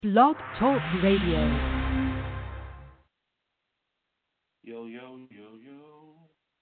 Blog Talk Radio. Yo, yo, yo, yo.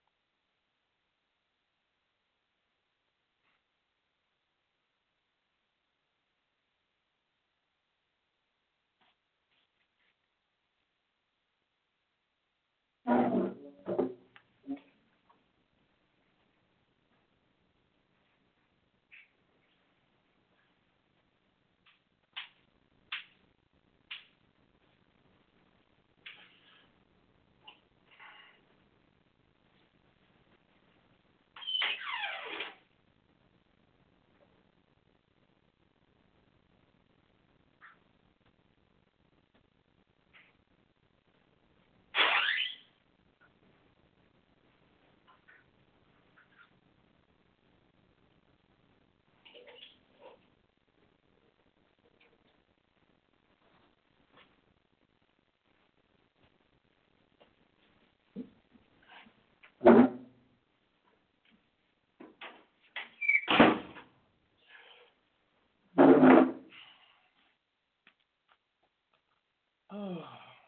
Oh.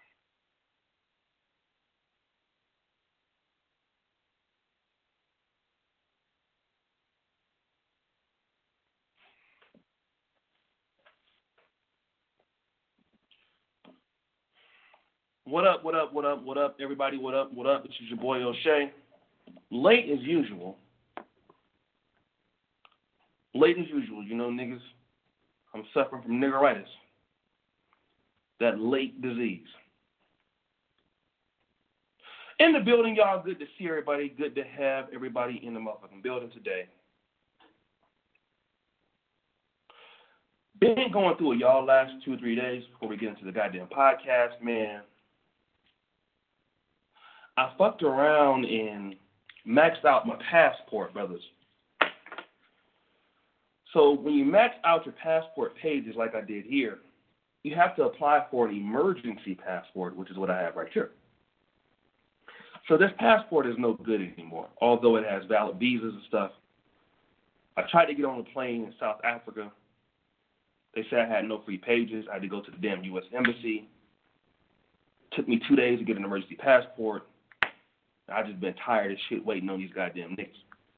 What up, what up, what up, what up, everybody, what up, what up? This is your boy O'Shea. Late as usual. Late as usual, you know, niggas. I'm suffering from niggeritis. That late disease. In the building, y'all. Good to see everybody. Good to have everybody in the motherfucking building today. Been going through it, y'all, last 2 or 3 days before we get into the goddamn podcast, man. I fucked around and maxed out my passport, brothers. So when you max out your passport pages like I did here, you have to apply for an emergency passport, which is what I have right here. So this passport is no good anymore, although it has valid visas and stuff. I tried to get on a plane in South Africa. They said I had no free pages. I had to go to the damn U.S. Embassy. Took me 2 days to get an emergency passport. I just been tired as shit waiting on these goddamn niggas.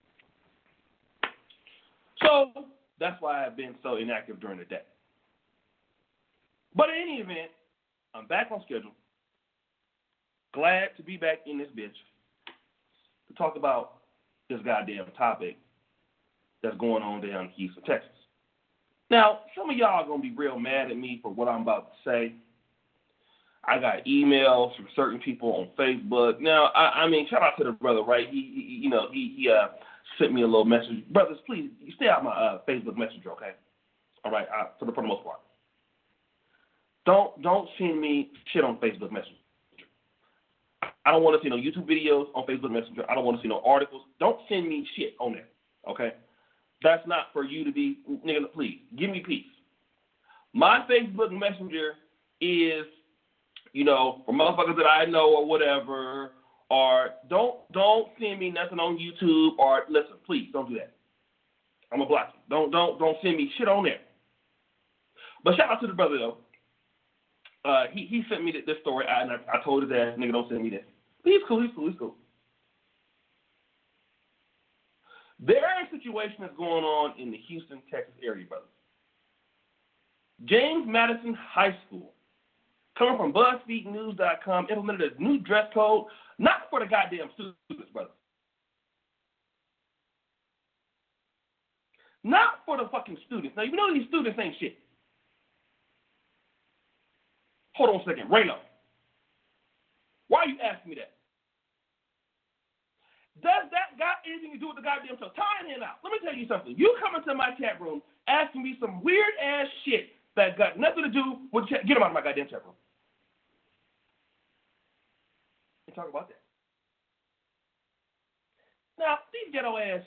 So that's why I've been so inactive during the day. But in any event, I'm back on schedule. Glad to be back in this bitch to talk about this goddamn topic that's going on down in Houston, Texas. Now, some of y'all are going to be real mad at me for what I'm about to say. I got emails from certain people on Facebook. Now, I mean, shout out to the brother, right? He sent me a little message. Brothers, please, you stay out my Facebook Messenger, okay? All right, for the most part. Don't send me shit on Facebook Messenger. I don't want to see no YouTube videos on Facebook Messenger. I don't want to see no articles. Don't send me shit on there, okay? That's not for you to be, nigga, please, give me peace. My Facebook Messenger is, you know, for motherfuckers that I know or whatever, or don't send me nothing on YouTube, or listen, please, don't do that. I'm gonna block you. Don't send me shit on there. But shout out to the brother though. He sent me this story, and I told his ass, nigga, don't send me this. But he's cool. There is a situation that's going on in the Houston, Texas area, brothers. James Madison High School, coming from BuzzFeedNews.com, implemented a new dress code, not for the goddamn students, brothers. Not for the fucking students. Now, you know these students ain't shit. Hold on a second. Raylo, why are you asking me that? Does that got anything to do with the goddamn show? Tie it in out. Let me tell you something. You come into my chat room asking me some weird-ass shit that got nothing to do with chat. Get them out of my goddamn chat room. And talk about that. Now, these ghetto-ass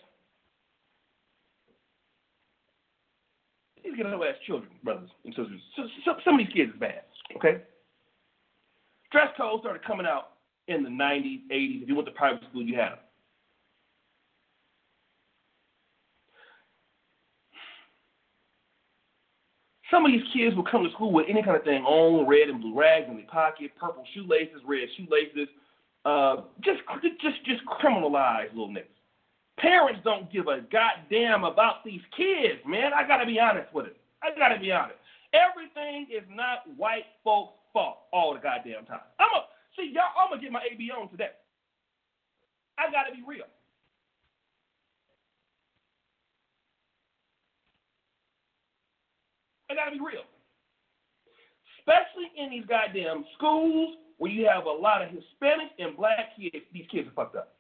children, brothers and sisters, some of these kids is bad, okay? Dress codes started coming out in the 90s, 80s. If you went to private school, you had them. Some of these kids will come to school with any kind of thing on, red and blue rags in their pocket, purple shoelaces, red shoelaces, just criminalized little niggas. Parents don't give a goddamn about these kids, man. I gotta be honest with it. Everything is not white folks' fault all the goddamn time. I'm gonna get my AB on today. I gotta be real. Especially in these goddamn schools where you have a lot of Hispanic and black kids. These kids are fucked up.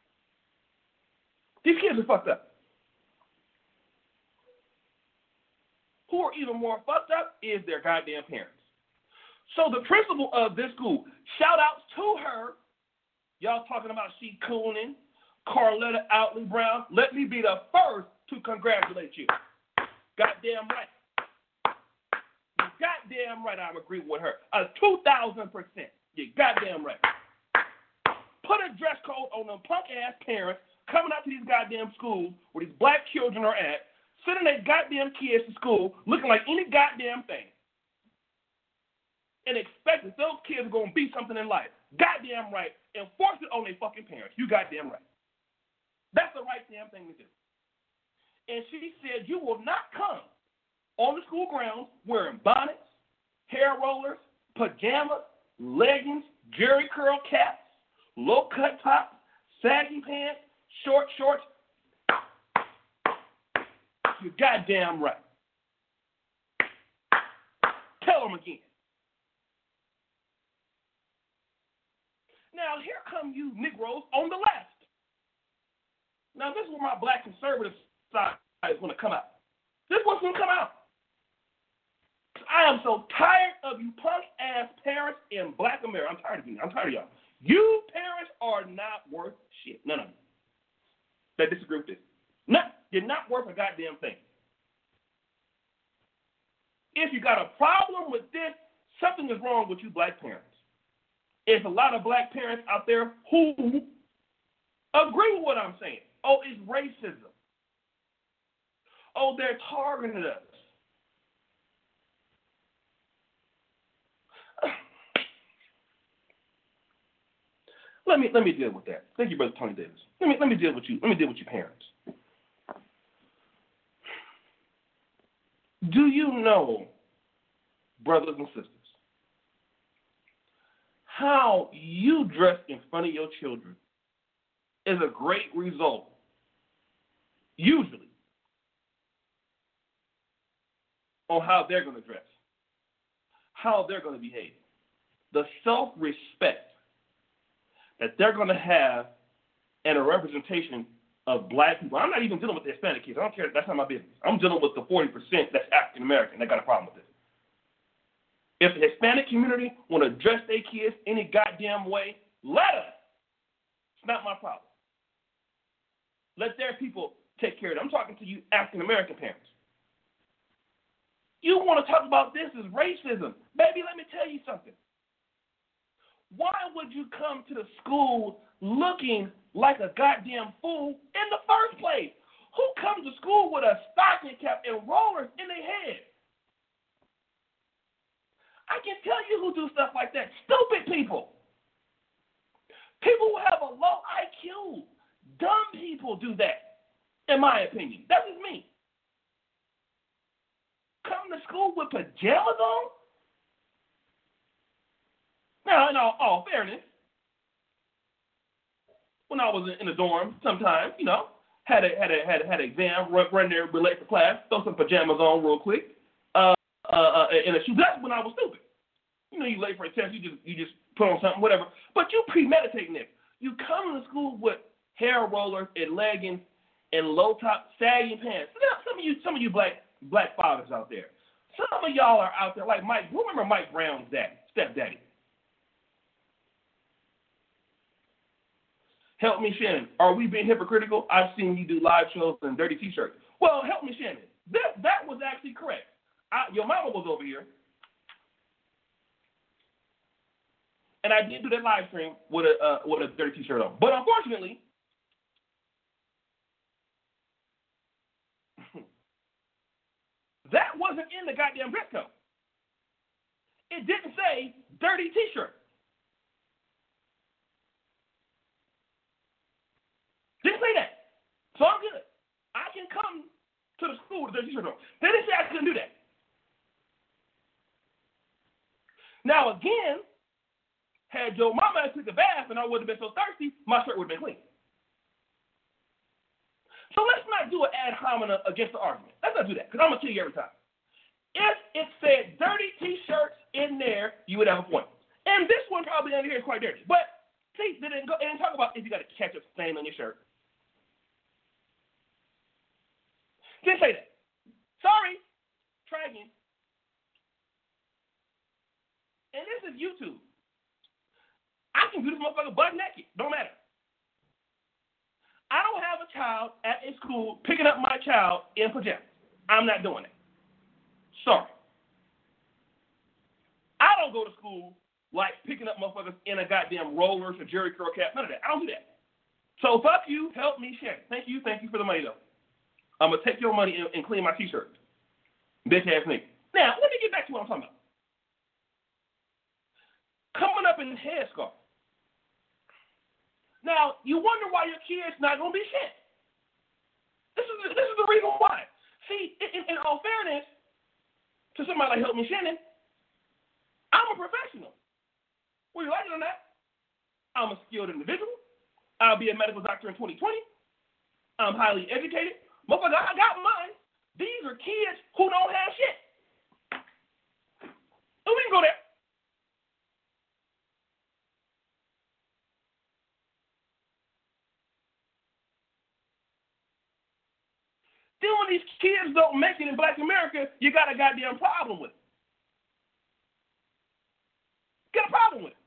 Who are even more fucked up is their goddamn parents. So the principal of this school, shout outs to her. Y'all talking about she cooning, Carletta Outley Brown. Let me be the first to congratulate you. Goddamn right. Goddamn right, I'm agreeing with her. 2,000%. You goddamn right. Put a dress code on them punk ass parents coming out to these goddamn schools where these black children are at, sending their goddamn kids to school looking like any goddamn thing, and expect that those kids are going to be something in life. Goddamn right. And force it on their fucking parents. You goddamn right. That's the right damn thing to do. And she said, you will not come on the school grounds wearing bonnets, hair rollers, pajamas, leggings, jerry curl caps, low cut tops, saggy pants, short shorts. You're goddamn right. Tell them again. Now, here come you Negroes on the left. Now, this is where my black conservative side is going to come out. This is what's going to come out. I am so tired of you punk-ass parents in black America. I'm tired of you. I'm tired of y'all. You parents are not worth shit. None of you that disagree with this. No, you're not worth a goddamn thing. If you got a problem with this, something is wrong with you black parents. There's a lot of black parents out there who agree with what I'm saying. Oh, it's racism. Oh, they're targeting us. Let me deal with that. Thank you, Brother Tony Davis. Let me deal with you. Let me deal with your parents. Do you know, brothers and sisters, how you dress in front of your children is a great result, usually, on how they're going to dress, how they're going to behave, the self-respect that they're going to have and a representation of black people. I'm not even dealing with the Hispanic kids. I don't care. That's not my business. I'm dealing with the 40% that's African American that got a problem with this. If the Hispanic community want to dress their kids any goddamn way, let us. It's not my problem. Let their people take care of it. I'm talking to you African American parents. You want to talk about this as racism. Baby, let me tell you something. Why would you come to the school looking like a goddamn fool in the first place? Who comes to school with a stocking cap and rollers in their head? I can tell you who do stuff like that. Stupid people. People who have a low IQ. Dumb people do that, in my opinion. That's just me. Come to school with pajamas on? Now, in all fairness, when I was in the dorm, sometimes, had an exam, run there, be late for class, throw some pajamas on real quick, and a shoe. That's when I was stupid. You late for a test, you just put on something, whatever. But you premeditating it. You come to school with hair rollers and leggings and low top sagging pants. Some of you black fathers out there. Some of y'all are out there like Mike. You remember Mike Brown's dad, stepdaddy? Help me, Shannon. Are we being hypocritical? I've seen you do live shows in dirty T-shirts. Well, help me, Shannon. That was actually correct. Your mama was over here, and I did do that live stream with a dirty T-shirt on. But unfortunately, That wasn't in the goddamn dress code. It didn't say dirty T-shirt. Didn't say that. So I'm good. I can come to the school with a dirty T-shirt on. They didn't say I couldn't do that. Now again, had your mama took a bath and I wouldn't have been so thirsty, my shirt would have been clean. So let's not do an ad hominem against the argument. Let's not do that, because I'm going to kill you every time. If it said dirty T-shirts in there, you would have a point. And this one probably under here is quite dirty. But see, they didn't talk about if you got a ketchup stain on your shirt. Didn't say that. Sorry. Try again. And this is YouTube. I can do this motherfucker butt naked. Don't matter. I don't have a child at a school picking up my child in pajamas. I'm not doing it. Sorry. I don't go to school like picking up motherfuckers in a goddamn rollers or Jerry curl cap. None of that. I don't do that. So fuck you. Help me share. Thank you for the money though. I'm gonna take your money and clean my T-shirt. Bitch ass nigga. Now let me get back to what I'm talking about. Coming up in the headscarf. Now, you wonder why your kid's not going to be shit. This is the reason why. See, in all fairness, to somebody like Help Me Shannon, I'm a professional. Whether you like it or not, I'm a skilled individual. I'll be a medical doctor in 2020. I'm highly educated. Motherfucker, I got mine. These are kids who don't have shit. And we can go there. Then when these kids don't make it in Black America, you got a goddamn problem with it. Got a problem with it.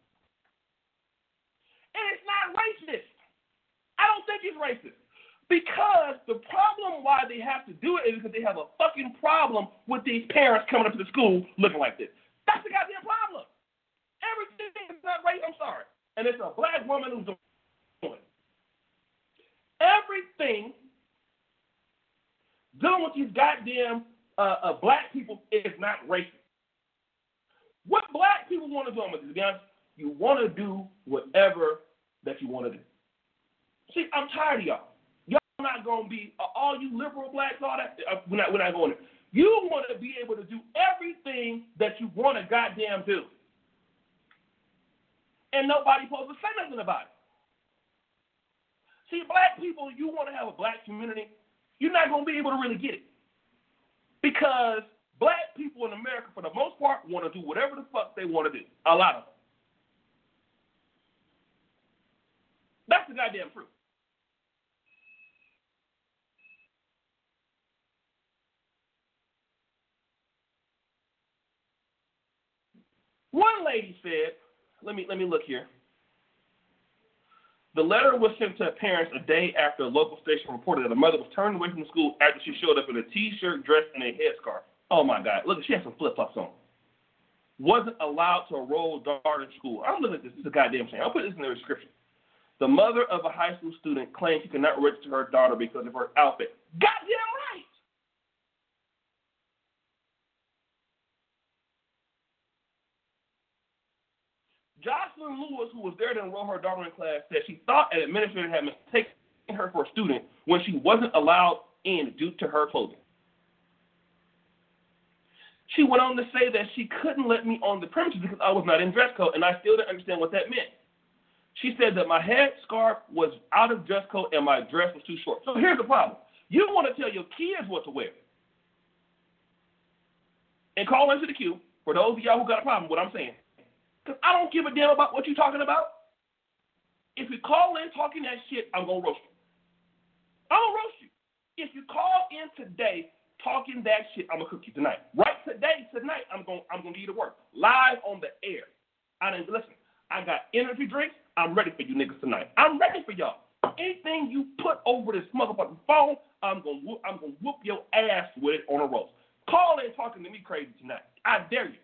And it's not racist. I don't think it's racist. Because the problem why they have to do it is because they have a fucking problem with these parents coming up to the school looking like this. That's the goddamn problem. Everything is not racist. I'm sorry. And it's a black woman who's doing it. Everything dealing with these goddamn black people is not racist. What black people want to do, I'm going to be honest, you want to do whatever that you want to do. See, I'm tired of y'all. Y'all not going to be, all you liberal blacks, all that, we're not going there. You want to be able to do everything that you want to goddamn do. And nobody's supposed to say nothing about it. See, black people, you want to have a black community, you're not going to be able to really get it. Because black people in America, for the most part, want to do whatever the fuck they want to do. A lot of them. That's the goddamn truth. One lady said, let me look here. The letter was sent to parents a day after a local station reported that a mother was turned away from the school after she showed up in a T-shirt, dress, and a headscarf. Oh, my God. Look, she had some flip-flops on. Wasn't allowed to enroll daughter in school. I'm looking at this. This is a goddamn shame. I'll put this in the description. The mother of a high school student claims she could not register her daughter because of her outfit. Goddamn right. Jocelyn Lewis, who was there to enroll her daughter in class, said she thought an administrator had mistaken her for a student when she wasn't allowed in due to her clothing. She went on to say that she couldn't let me on the premises because I was not in dress code, and I still didn't understand what that meant. She said that my head scarf was out of dress code and my dress was too short. So here's the problem. You want to tell your kids what to wear. And call into the queue for those of y'all who got a problem with what I'm saying. Because I don't give a damn about what you're talking about. If you call in talking that shit, I'm going to roast you. I'm going to roast you. If you call in today talking that shit, I'm going to cook you tonight. Right tonight, I'm going to give you the work. Live on the air. Listen, I got energy drinks. I'm ready for you niggas tonight. I'm ready for y'all. Anything you put over this motherfucking phone, I'm going to whoop your ass with it on a roast. Call in talking to me crazy tonight. I dare you.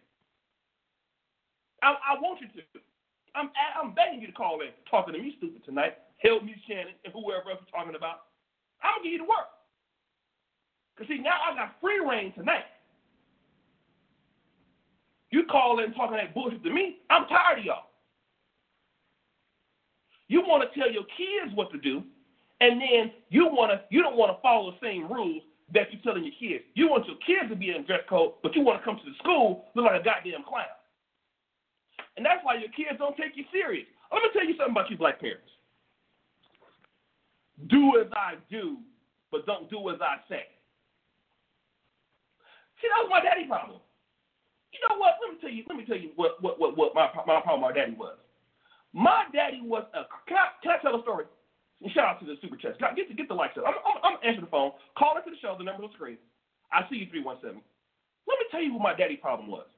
I want you to. I'm begging you to call in talking to me stupid tonight. Help me, Shannon, and whoever else you're talking about. I'm going to give you the work. Because, see, now I got free reign tonight. You call in talking that bullshit to me, I'm tired of y'all. You want to tell your kids what to do, and then you don't want to follow the same rules that you're telling your kids. You want your kids to be in dress code, but you want to come to the school look like a goddamn clown. And that's why your kids don't take you serious. Let me tell you something about you black parents. Do as I do, but don't do as I say. See, that was my daddy's problem. You know what? Let me tell you what my problem with my daddy was. My daddy was a. Can I tell a story? And shout out to the super chat. Get the likes up. I'm answering the phone. Call into the show. The number on the screen. I see you 317. Let me tell you what my daddy's problem was.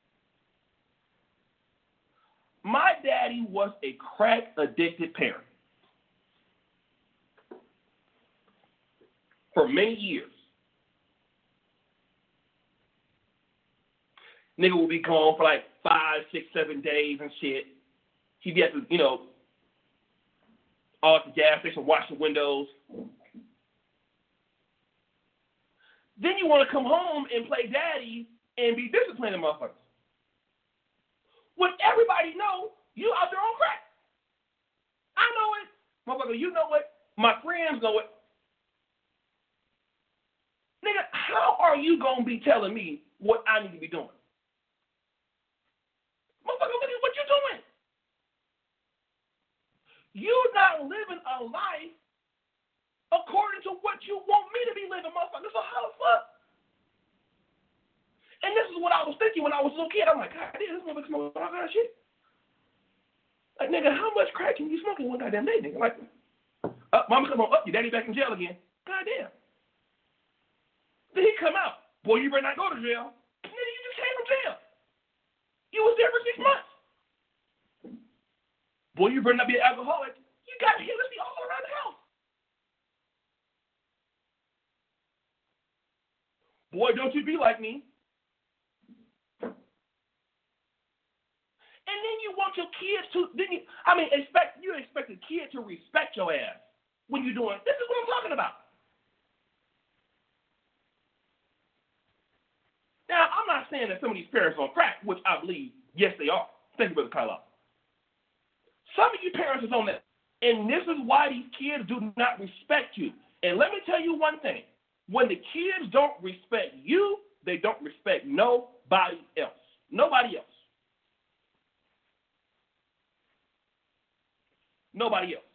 My daddy was a crack addicted parent for many years. Nigga would be gone for like 5, 6, 7 days and shit. He'd be at the, all at the gas station, washing windows. Then you want to come home and play daddy and be disciplining motherfuckers. When everybody know you out there on crack. I know it. Motherfucker, you know it. My friends know it. Nigga, how are you going to be telling me what I need to be doing? Motherfucker, look at what you're doing. You're not living a life according to what you want me to be living, motherfucker. So how the fuck? And this is what I was thinking when I was a little kid. I'm like, God damn, this motherfucker smoking all kind of shit. Like, nigga, how much crack can you smoke in one goddamn day, nigga? Like, mama come on, your daddy back in jail again. God damn. Then he come out. Boy, you better not go to jail. Nigga, you just came from jail. You was there for 6 months. Boy, you better not be an alcoholic. You got Hennessy all around the house. Boy, don't you be like me. And then you want your kids to, expect a kid to respect your ass when you're doing, this is what I'm talking about. Now, I'm not saying that some of these parents are on crack, which I believe, yes, they are. Thank you, Brother Kyle. Some of you parents is on that. And this is why these kids do not respect you. And let me tell you one thing. When the kids don't respect you, they don't respect nobody else. Nobody else. Nobody else.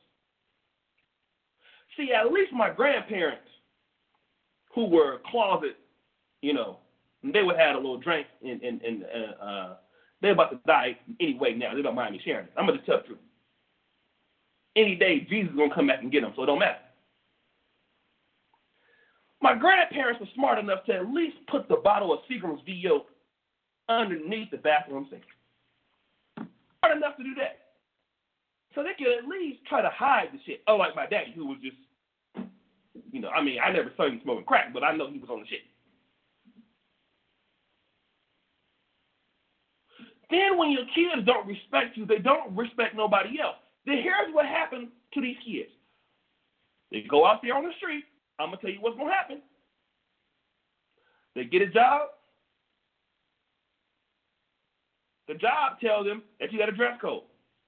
See, at least my grandparents, who were closet, they would have a little drink and they're about to die anyway now. They don't mind me sharing it. I'm going to tell the truth. Any day, Jesus is going to come back and get them, so it don't matter. My grandparents were smart enough to at least put the bottle of Seagram's VO underneath the bathroom sink. Smart enough to do that. So they could at least try to hide the shit. Unlike my daddy, who was just, I never saw him smoking crack, but I know he was on the shit. Then when your kids don't respect you, they don't respect nobody else. Then here's what happened to these kids. They go out there on the street. I'm going to tell you what's going to happen. They get a job. The job tells them that you got a dress code.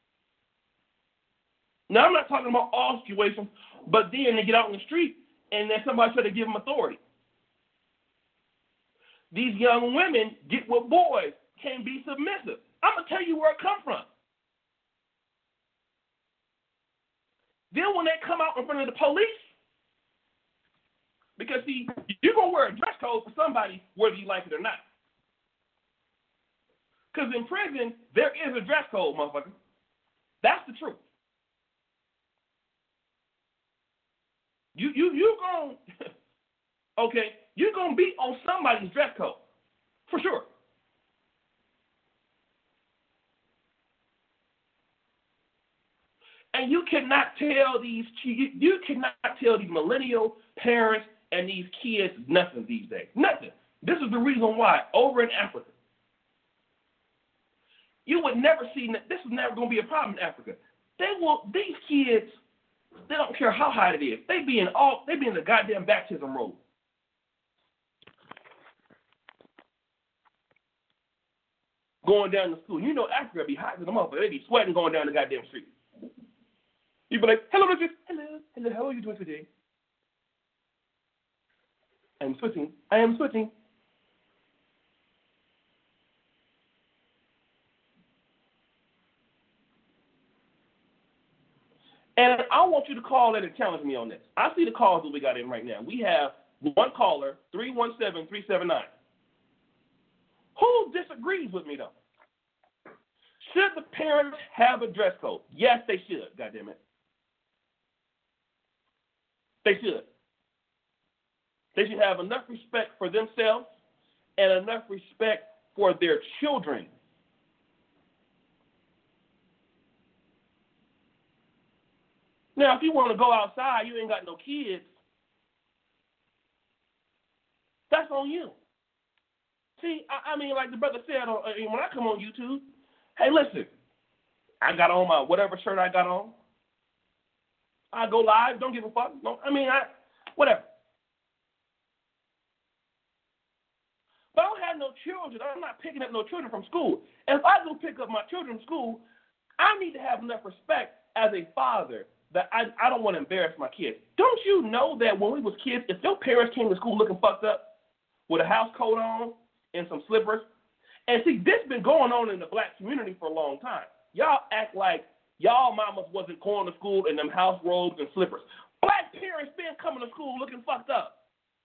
Now, I'm not talking about all situations, but then they get out on the street and then somebody try to give them authority. These young women get with boys, can be submissive. I'm going to tell you where it comes from. Then when they come out in front of the police, because, see, you're going to wear a dress code for somebody whether you like it or not. Because in prison, there is a dress code, motherfucker. That's the truth. You're going okay, you're going to be on somebody's dress code, for sure. And you cannot tell these millennial parents and these kids nothing these days. Nothing. This is the reason why over in Africa, you would never see, this is never going to be a problem in Africa. These kids, they don't care how high it is. They be in the goddamn baptism robe. going down to school. You know Africa be hot as a motherfucker. They be sweating going down the goddamn street. You be like, hello, Richard. Hello, how are you doing today? I am sweating. And I want you to call in and challenge me on this. I see the calls that we got in right now. We have one caller, 317-379. Who disagrees with me, though? Should the parents have a dress code? Yes, they should, goddammit. They should. They should have enough respect for themselves and enough respect for their children. Now, if you want to go outside, you ain't got no kids, that's on you. See, I mean, like the brother said, when I come on YouTube, hey, listen, I got on my whatever shirt I got on. I go live, don't give a fuck. No, whatever. But I don't have no children. I'm not picking up no children from school. If I go pick up my children from school, I need to have enough respect as a father that I don't want to embarrass my kids. Don't you know that when we was kids, if your parents came to school looking fucked up with a house coat on and some slippers, and see, this been going on in the black community for a long time. Y'all act like y'all mamas wasn't going to school in them house robes and slippers. Black parents been coming to school looking fucked up.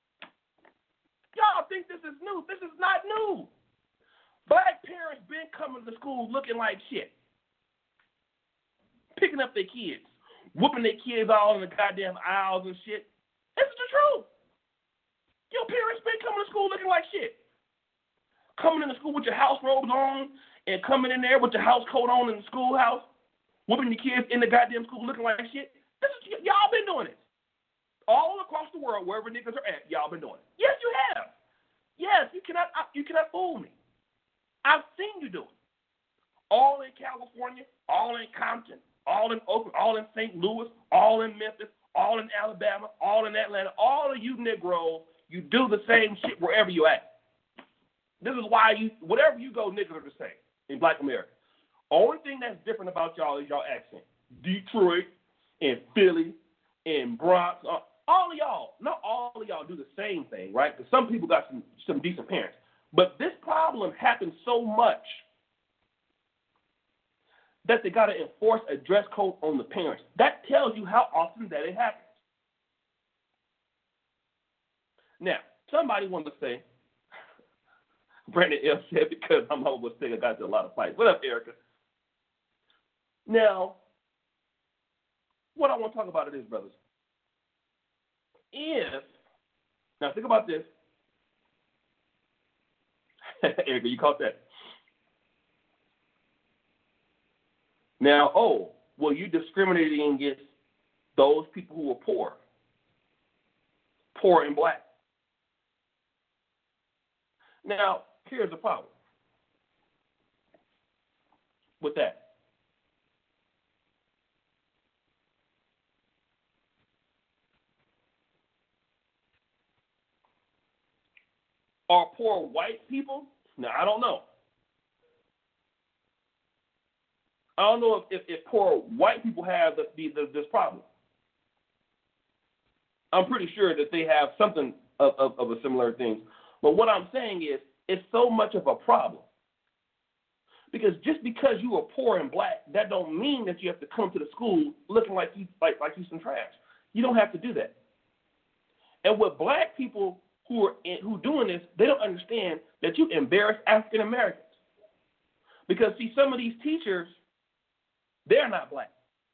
Y'all think this is new. This is not new. Black parents been coming to school looking like shit. Picking up their kids. Whooping their kids all in the goddamn aisles and shit. This is the truth. Your parents been coming to school looking like shit. Coming into school with your house robes on and coming in there with your house coat on in the schoolhouse, whooping your kids in the goddamn school looking like shit. Y'all been doing it. All across the world, wherever niggas are at, y'all been doing it. Yes, you have. Yes, you cannot fool me. I've seen you do it. All in California, all in Compton, all in Oakland, all in St. Louis, all in Memphis, all in Alabama, all in Atlanta, all of you Negroes, you do the same shit wherever you at. This is why whatever you go, niggas are the same in Black America. Only thing that's different about y'all is y'all accent. Detroit and Philly and Bronx, all of y'all, not all of y'all do the same thing, right? Because some people got some decent parents. But this problem happens so much that they got to enforce a dress code on the parents. That tells you how often that it happens. Now, somebody wanted to say, Brandon L. said, because I'm almost saying I got into a lot of fights. What up, Erica? Now, what I want to talk about it is, brothers. Now think about this. Erica, you caught that. Now, you discriminating against those people who are poor and black. Now, here's the problem with that. Are poor white people? Now, I don't know. I don't know if poor white people have this problem. I'm pretty sure that they have something of a similar thing. But what I'm saying is, it's so much of a problem. Because just because you are poor and black, that don't mean that you have to come to the school looking like you some trash. You don't have to do that. And with black people who doing this, they don't understand that you embarrass African Americans. Because see, some of these teachers, they're not black.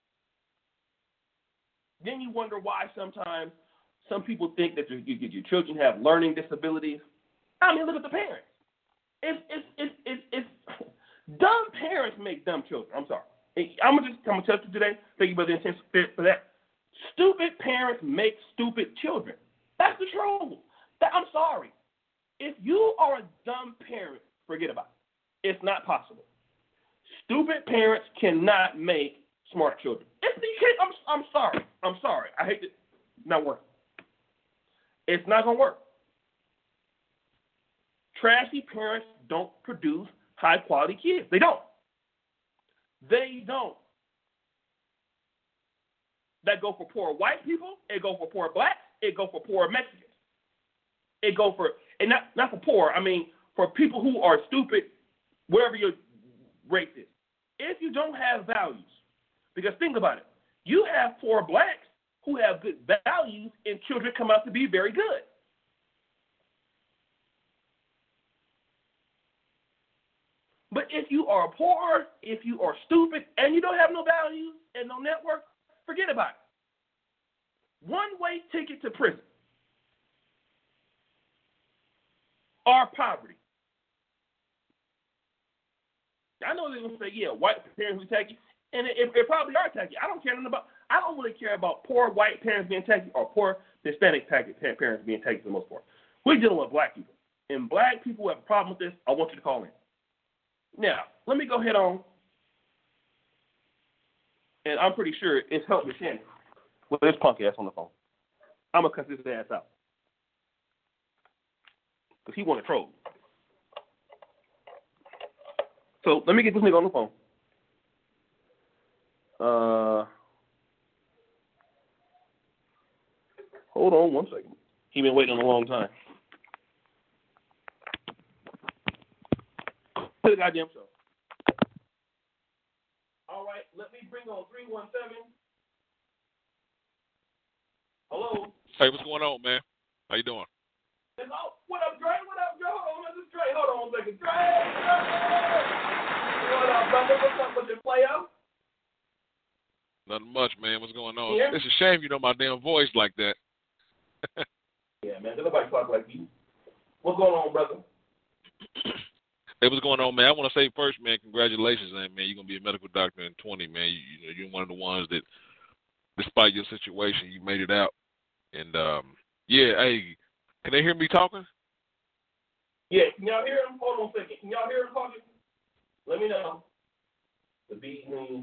Then you wonder why sometimes some people think that your children have learning disabilities. I mean, look at the parents. It's dumb parents make dumb children. I'm sorry. I'm gonna tell you today. Thank you for the intense for that. Stupid parents make stupid children. That's the truth. I'm sorry. If you are a dumb parent, forget about it. It's not possible. Stupid parents cannot make smart children. I'm sorry. I'm sorry. I hate it. Not working. It's not gonna work. Trashy parents don't produce high-quality kids. They don't. They don't. That go for poor white people. It go for poor blacks. It go for poor Mexicans. It go for, and not for poor, I mean for people who are stupid, wherever your race is. If you don't have values, because think about it, you have poor blacks who have good values and children come out to be very good. But if you are poor, if you are stupid, and you don't have no values and no network, forget about it. One-way ticket to prison or poverty. I know they're going to say, yeah, white parents will take you, and it probably are taking you. I don't care nothing about. I don't really care about poor white parents being taken or poor Hispanic parents being taken for the most part. We're dealing with black people, and black people who have a problem with this, I want you to call in. Now, let me go ahead on, and I'm pretty sure it's helped me Shannon with this punk ass on the phone. I'm going to cut this ass out because he want to troll. So let me get this nigga on the phone. Hold on one second. He been waiting a long time. To the goddamn show. All right, let me bring on 317. Hello. Hey, what's going on, man? How you doing? What up, Dre? What up, Dre? Hold on, this is Dre. Hold on a second. Dre! What up, brother? What's up with your player? Nothing much, man. What's going on? Yeah. It's a shame you know my damn voice like that. Yeah, man. Nobody talk like you. What's going on, brother? Hey, what's going on, man? I want to say first, man, congratulations, man. You're going to be a medical doctor in 20, man. You're one of the ones that, despite your situation, you made it out. And, yeah, hey, can they hear me talking? Yeah, can y'all hear him? Hold on a second. Can y'all hear him talking? Let me know. The beat means.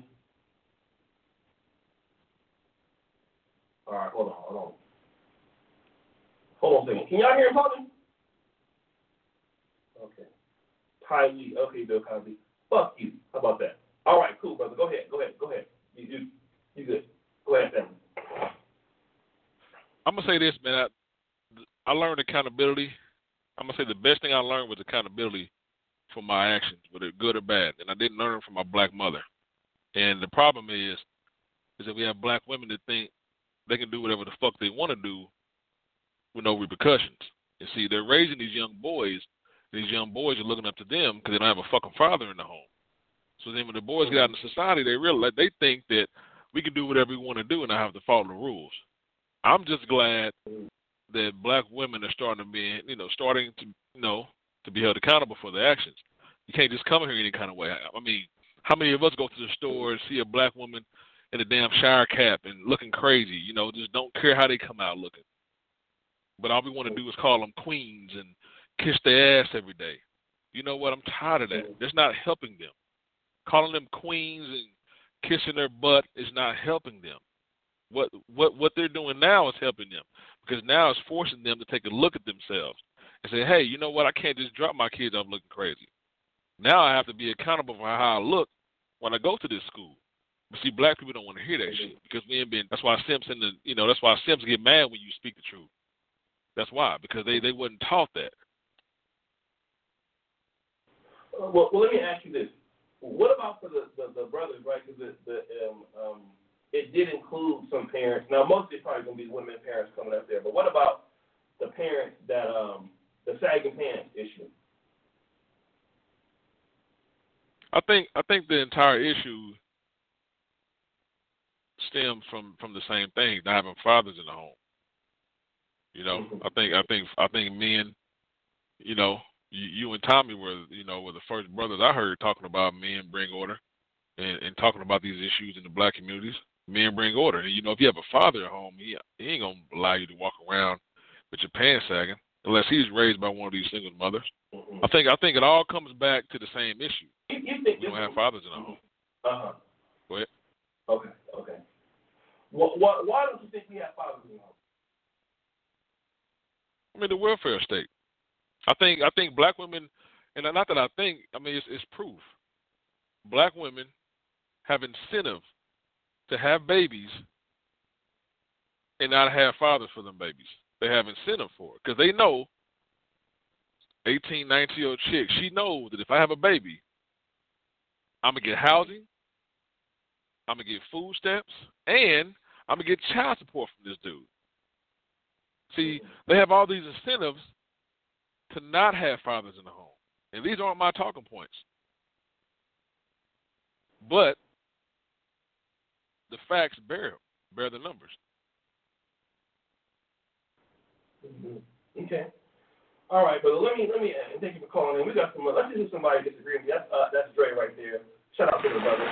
All right, hold on. Hold on a second. Can y'all hear him talking? Okay. Kylie. Okay, Bill Cosby. Fuck you. How about that? All right, cool, brother. Go ahead. You good. Go ahead, family. I'm going to say this, man. I learned accountability. I'm going to say the best thing I learned was accountability for my actions, whether good or bad. And I didn't learn it from my black mother. And the problem is that we have black women that think they can do whatever the fuck they want to do with no repercussions. And see, they're raising these young boys. These young boys are looking up to them because they don't have a fucking father in the home. So then when the boys get out into society, they think that we can do whatever we want to do and not have to follow the rules. I'm just glad that black women are starting to be held accountable for their actions. You can't just come here any kind of way. I mean, how many of us go to the store and see a black woman in a damn shower cap and looking crazy, just don't care how they come out looking. But all we want to do is call them queens and kiss their ass every day. You know what? I'm tired of that. That's not helping them. Calling them queens and kissing their butt is not helping them. What they're doing now is helping them because now it's forcing them to take a look at themselves and say, hey, you know what? I can't just drop my kids off looking crazy. Now I have to be accountable for how I look when I go to this school. But see, black people don't want to hear that shit because we ain't been. That's why Simps that's why Simps get mad when you speak the truth. That's why, because they wasn't taught that. Well, let me ask you this: what about for the brothers, right? Because it did include some parents. Now, mostly probably going to be women parents coming up there. But what about the parents that the sagging pants issue? I think the entire issue stems from the same thing, not having fathers in the home. I think men, you and Tommy were the first brothers I heard talking about men bring order and talking about these issues in the black communities. Men bring order. And, if you have a father at home, he ain't going to allow you to walk around with your pants sagging unless he's raised by one of these single mothers. Mm-hmm. I think it all comes back to the same issue. We don't have fathers in our home. Uh-huh. Go ahead. Okay. Why don't you think we have fathers in the home? I mean, the welfare state. I think black women and not that I think, I mean, it's proof. Black women have incentive to have babies and not have fathers for them babies. They have incentive for it because they know 18, 19-year-old chick, she knows that if I have a baby, I'm going to get housing, I'm going to get food stamps, and I'm going to get child support from this dude. See, they have all these incentives to not have fathers in the home. And these aren't my talking points. But the facts bear the numbers. Mm-hmm. Okay. All right, brother. Let me thank you for calling in. We got some. Let's see if somebody disagrees with me. That's Dre right there. Shout out to the brother.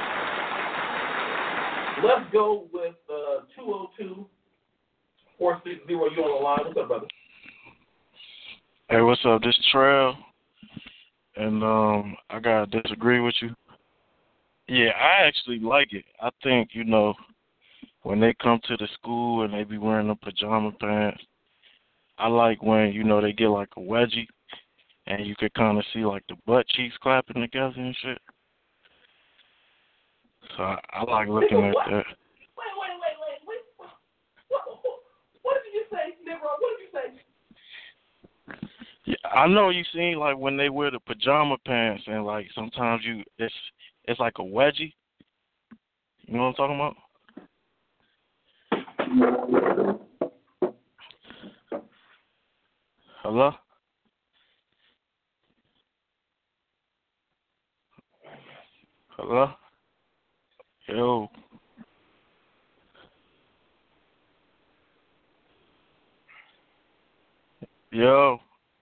Let's go with 202-460. You on the line? What's up, brother? Hey, what's up? This is Trail, and I gotta disagree with you. Yeah, I actually like it. I think, you know, when they come to the school and they be wearing the pajama pants, I like when, you know, they get like a wedgie and you could kind of see like the butt cheeks clapping together and shit. So I like looking at that. Wait. What did you say, Negro? What did you say? Yeah, I know you seen like when they wear the pajama pants and like sometimes it's like a wedgie. You know what I'm talking about? Hello? Hello? Yo. Yo.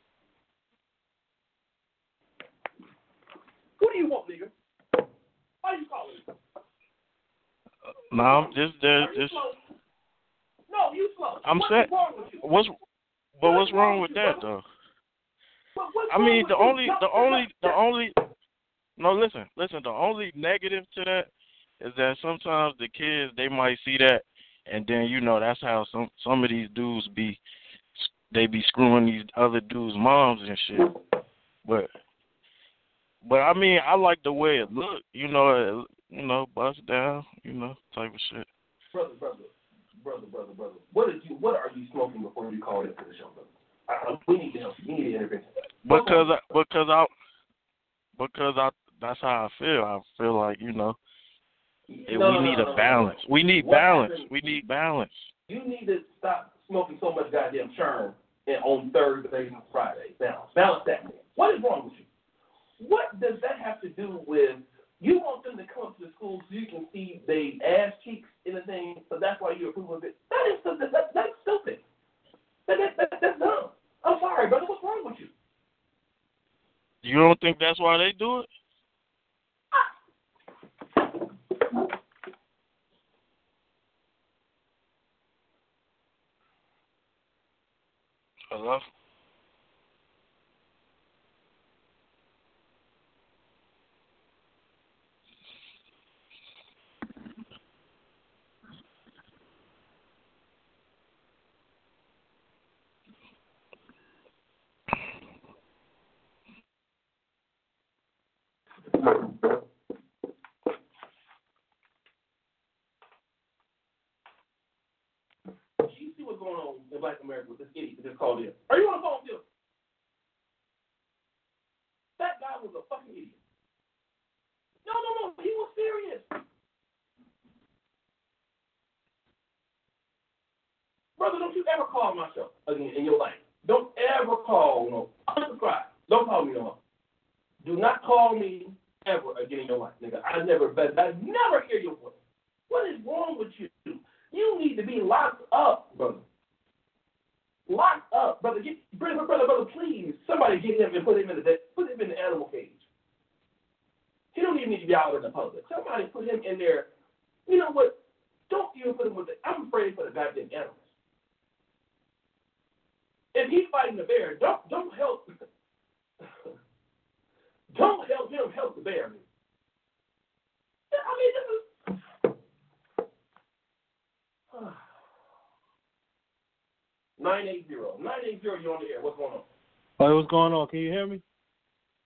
Who do you want, nigga? Why you calling me? No, I'm just there. Just. No, you slow. I'm what's saying. Wrong with you? What's wrong with that though? I mean, the only. No, listen. The only negative to that is that sometimes the kids they might see that, and then you know that's how some of these dudes be. They be screwing these other dudes' moms and shit. But I mean, I like the way it look. You know, bust down. You know, type of shit. Brother. What are you smoking before you called into the show, brother? We need to help you. We need to intervene. Because that's how I feel. I feel like, you know, we need a balance. We need balance. We need balance. You need to stop smoking so much goddamn churn on Thursdays and Fridays. Balance that, man. What is wrong with you? What does that have to do with you want them to come up to the school so you can see their ass cheeks in the thing, so that's why you approve of it? That's stupid. That's dumb. I'm sorry, brother. What's wrong with you? You don't think that's why they do it? Hello? You see what's going on in Black America with this idiot that just called in. Are you on the phone still? That guy was a fucking idiot. No, he was serious. Brother, don't you ever call my show again in your life. Don't ever call, no. Unsubscribe. Don't call me no more. Do not call me ever again in your life, nigga. I never hear your voice. What is wrong with you? You need to be locked up, brother. Locked up, brother. Brother, please. Somebody get him and put him in the animal cage. He don't even need to be out in the public. Somebody put him in there. You know what? Don't even put him with I'm afraid for the goddamn animals. If he's fighting the bear, don't help. Don't help him help the bear. I mean, this is. 980, you're on the air. What's going on? Hey, what's going on? Can you hear me?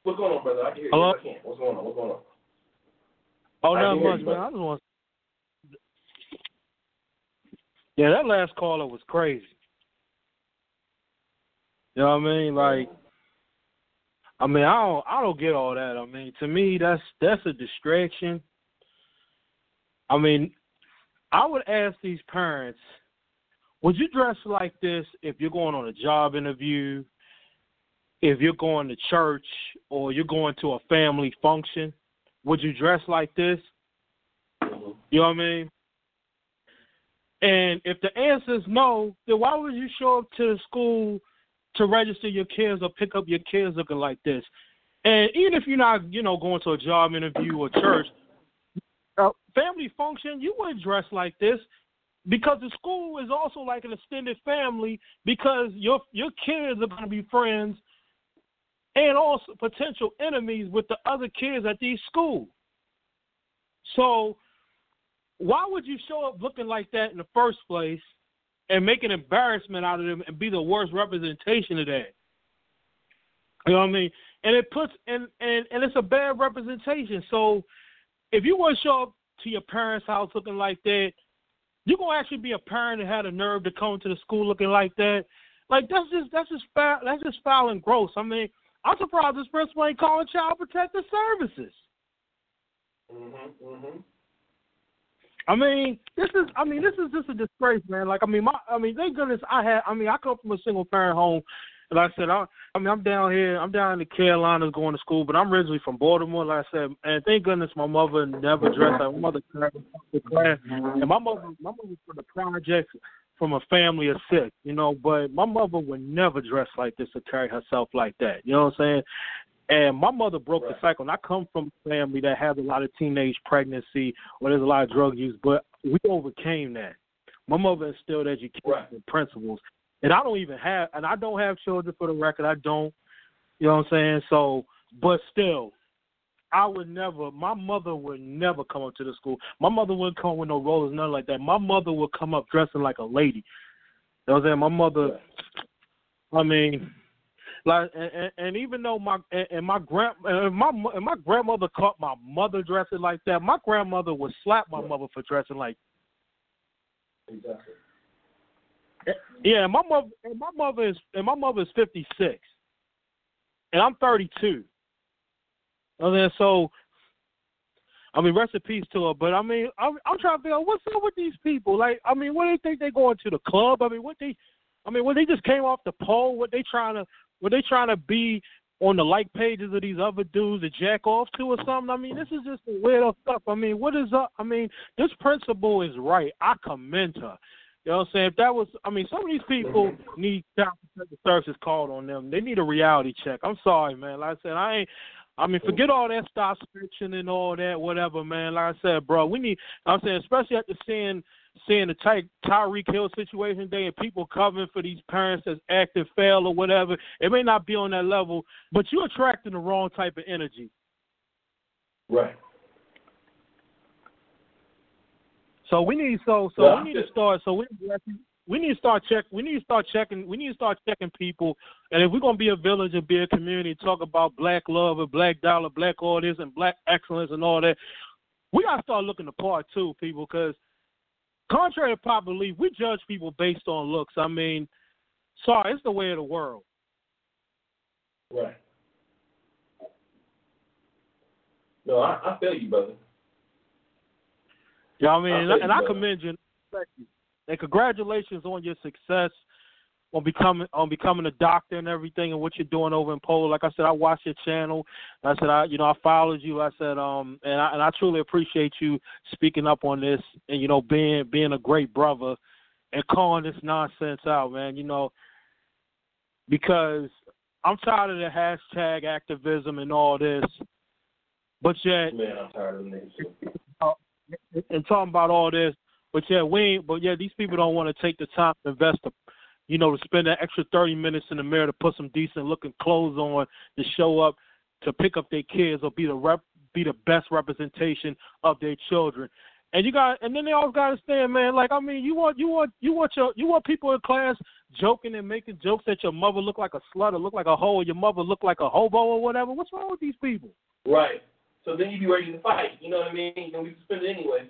What's going on, brother? I can hear you. Hello? Yes, I can. What's going on? What's going on? Oh, I not can hear much, you, man. brother. I just want. Yeah, that last caller was crazy. You know what I mean? Like, I don't get all that. I mean, to me, that's a distraction. I mean, I would ask these parents, would you dress like this if you're going on a job interview, if you're going to church, or you're going to a family function? Would you dress like this? You know what I mean? And if the answer is no, then why would you show up to the school to register your kids or pick up your kids looking like this? And even if you're not, going to a job interview or church, family function, you wouldn't dress like this, because the school is also like an extended family, because your kids are going to be friends and also potential enemies with the other kids at these schools. So why would you show up looking like that in the first place and make an embarrassment out of them and be the worst representation of that? You know what I mean? And it puts and it's a bad representation. So if you want to show up to your parents' house looking like that, you're gonna actually be a parent that had a nerve to come to the school looking like that. Like that's just foul and gross. I mean, I'm surprised this person ain't calling Child Protective Services. I mean, this is just a disgrace, man. Like, thank goodness I come from a single parent home, and like I said, I'm down in the Carolinas going to school, but I'm originally from Baltimore, like I said, and thank goodness my mother never dressed like my mother the class, and my mother was from the projects from a family of 6, but my mother would never dress like this or carry herself like that. You know what I'm saying? And my mother broke the cycle. And I come from a family that has a lot of teenage pregnancy where there's a lot of drug use, but we overcame that. My mother instilled education and principles. And I don't have children, for the record. I don't. You know what I'm saying? So, but still, my mother would never come up to the school. My mother wouldn't come with no rollers, nothing like that. My mother would come up dressing like a lady. You know what I'm saying? My mother, like, and even though my grandmother caught my mother dressing like that, my grandmother would slap my mother for dressing like that. Exactly. Yeah, my mother is 56, and I'm 32. And then so, rest in peace to her. But I'm trying to figure out what's up with these people. Like, what do they think they going to the club? When they just came off the pole, what they trying to be on the like pages of these other dudes to jack off to or something? This is just weird stuff. What is up? This principal is right. I commend her. You know what I'm saying? If that was, some of these people need Child Protective Services called on them. They need a reality check. I'm sorry, man. Like I said, forget all that stop fiction and all that, whatever, man. Like I said, bro, we need, especially after seeing the Tyreek Hill situation today and people covering for these parents that's acting fail or whatever, it may not be on that level, but you're attracting the wrong type of energy. Right. So we need to start checking people, and if we're gonna be a village and be a community, talk about black love and black dollar, black all this and black excellence and all that, we gotta start looking the part too, people, because contrary to popular belief, we judge people based on looks. Sorry, it's the way of the world. Right. No, I feel you, brother. Yeah, I commend you. And congratulations on your success on becoming a doctor and everything and what you're doing over in Poland. Like I said, I watched your channel. I said I followed you. I said and I truly appreciate you speaking up on this and being a great brother and calling this nonsense out, man. Because I'm tired of the hashtag activism and all this, but yet I'm tired of this. And talking about all this, but these people don't want to take the time to invest, to spend that extra 30 minutes in the mirror to put some decent looking clothes on, to show up, to pick up their kids or be the best representation of their children. And then they always got to understand, man. Like, you want people in class joking and making jokes that your mother look like a slut or look like a hoe or your mother look like a hobo or whatever. What's wrong with these people? Right. So then you be ready to fight. You know what I mean? You're going to be suspended anyway.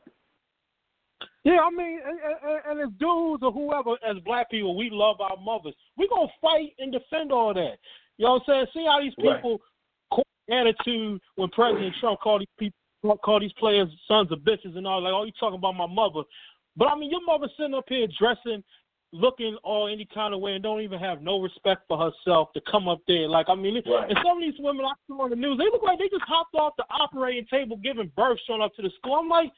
Yeah, I mean, and as dudes or whoever, as black people, we love our mothers. We're going to fight and defend all that. You know what I'm saying? See how these people attitude when President Trump called these players sons of bitches and all, like, oh, you talking about my mother. But, I mean, your mother sitting up here dressing, looking all any kind of way and don't even have no respect for herself to come up there. Like, I mean, and some of these women I see on the news, they look like they just hopped off the operating table giving birth showing up to the school. I'm like,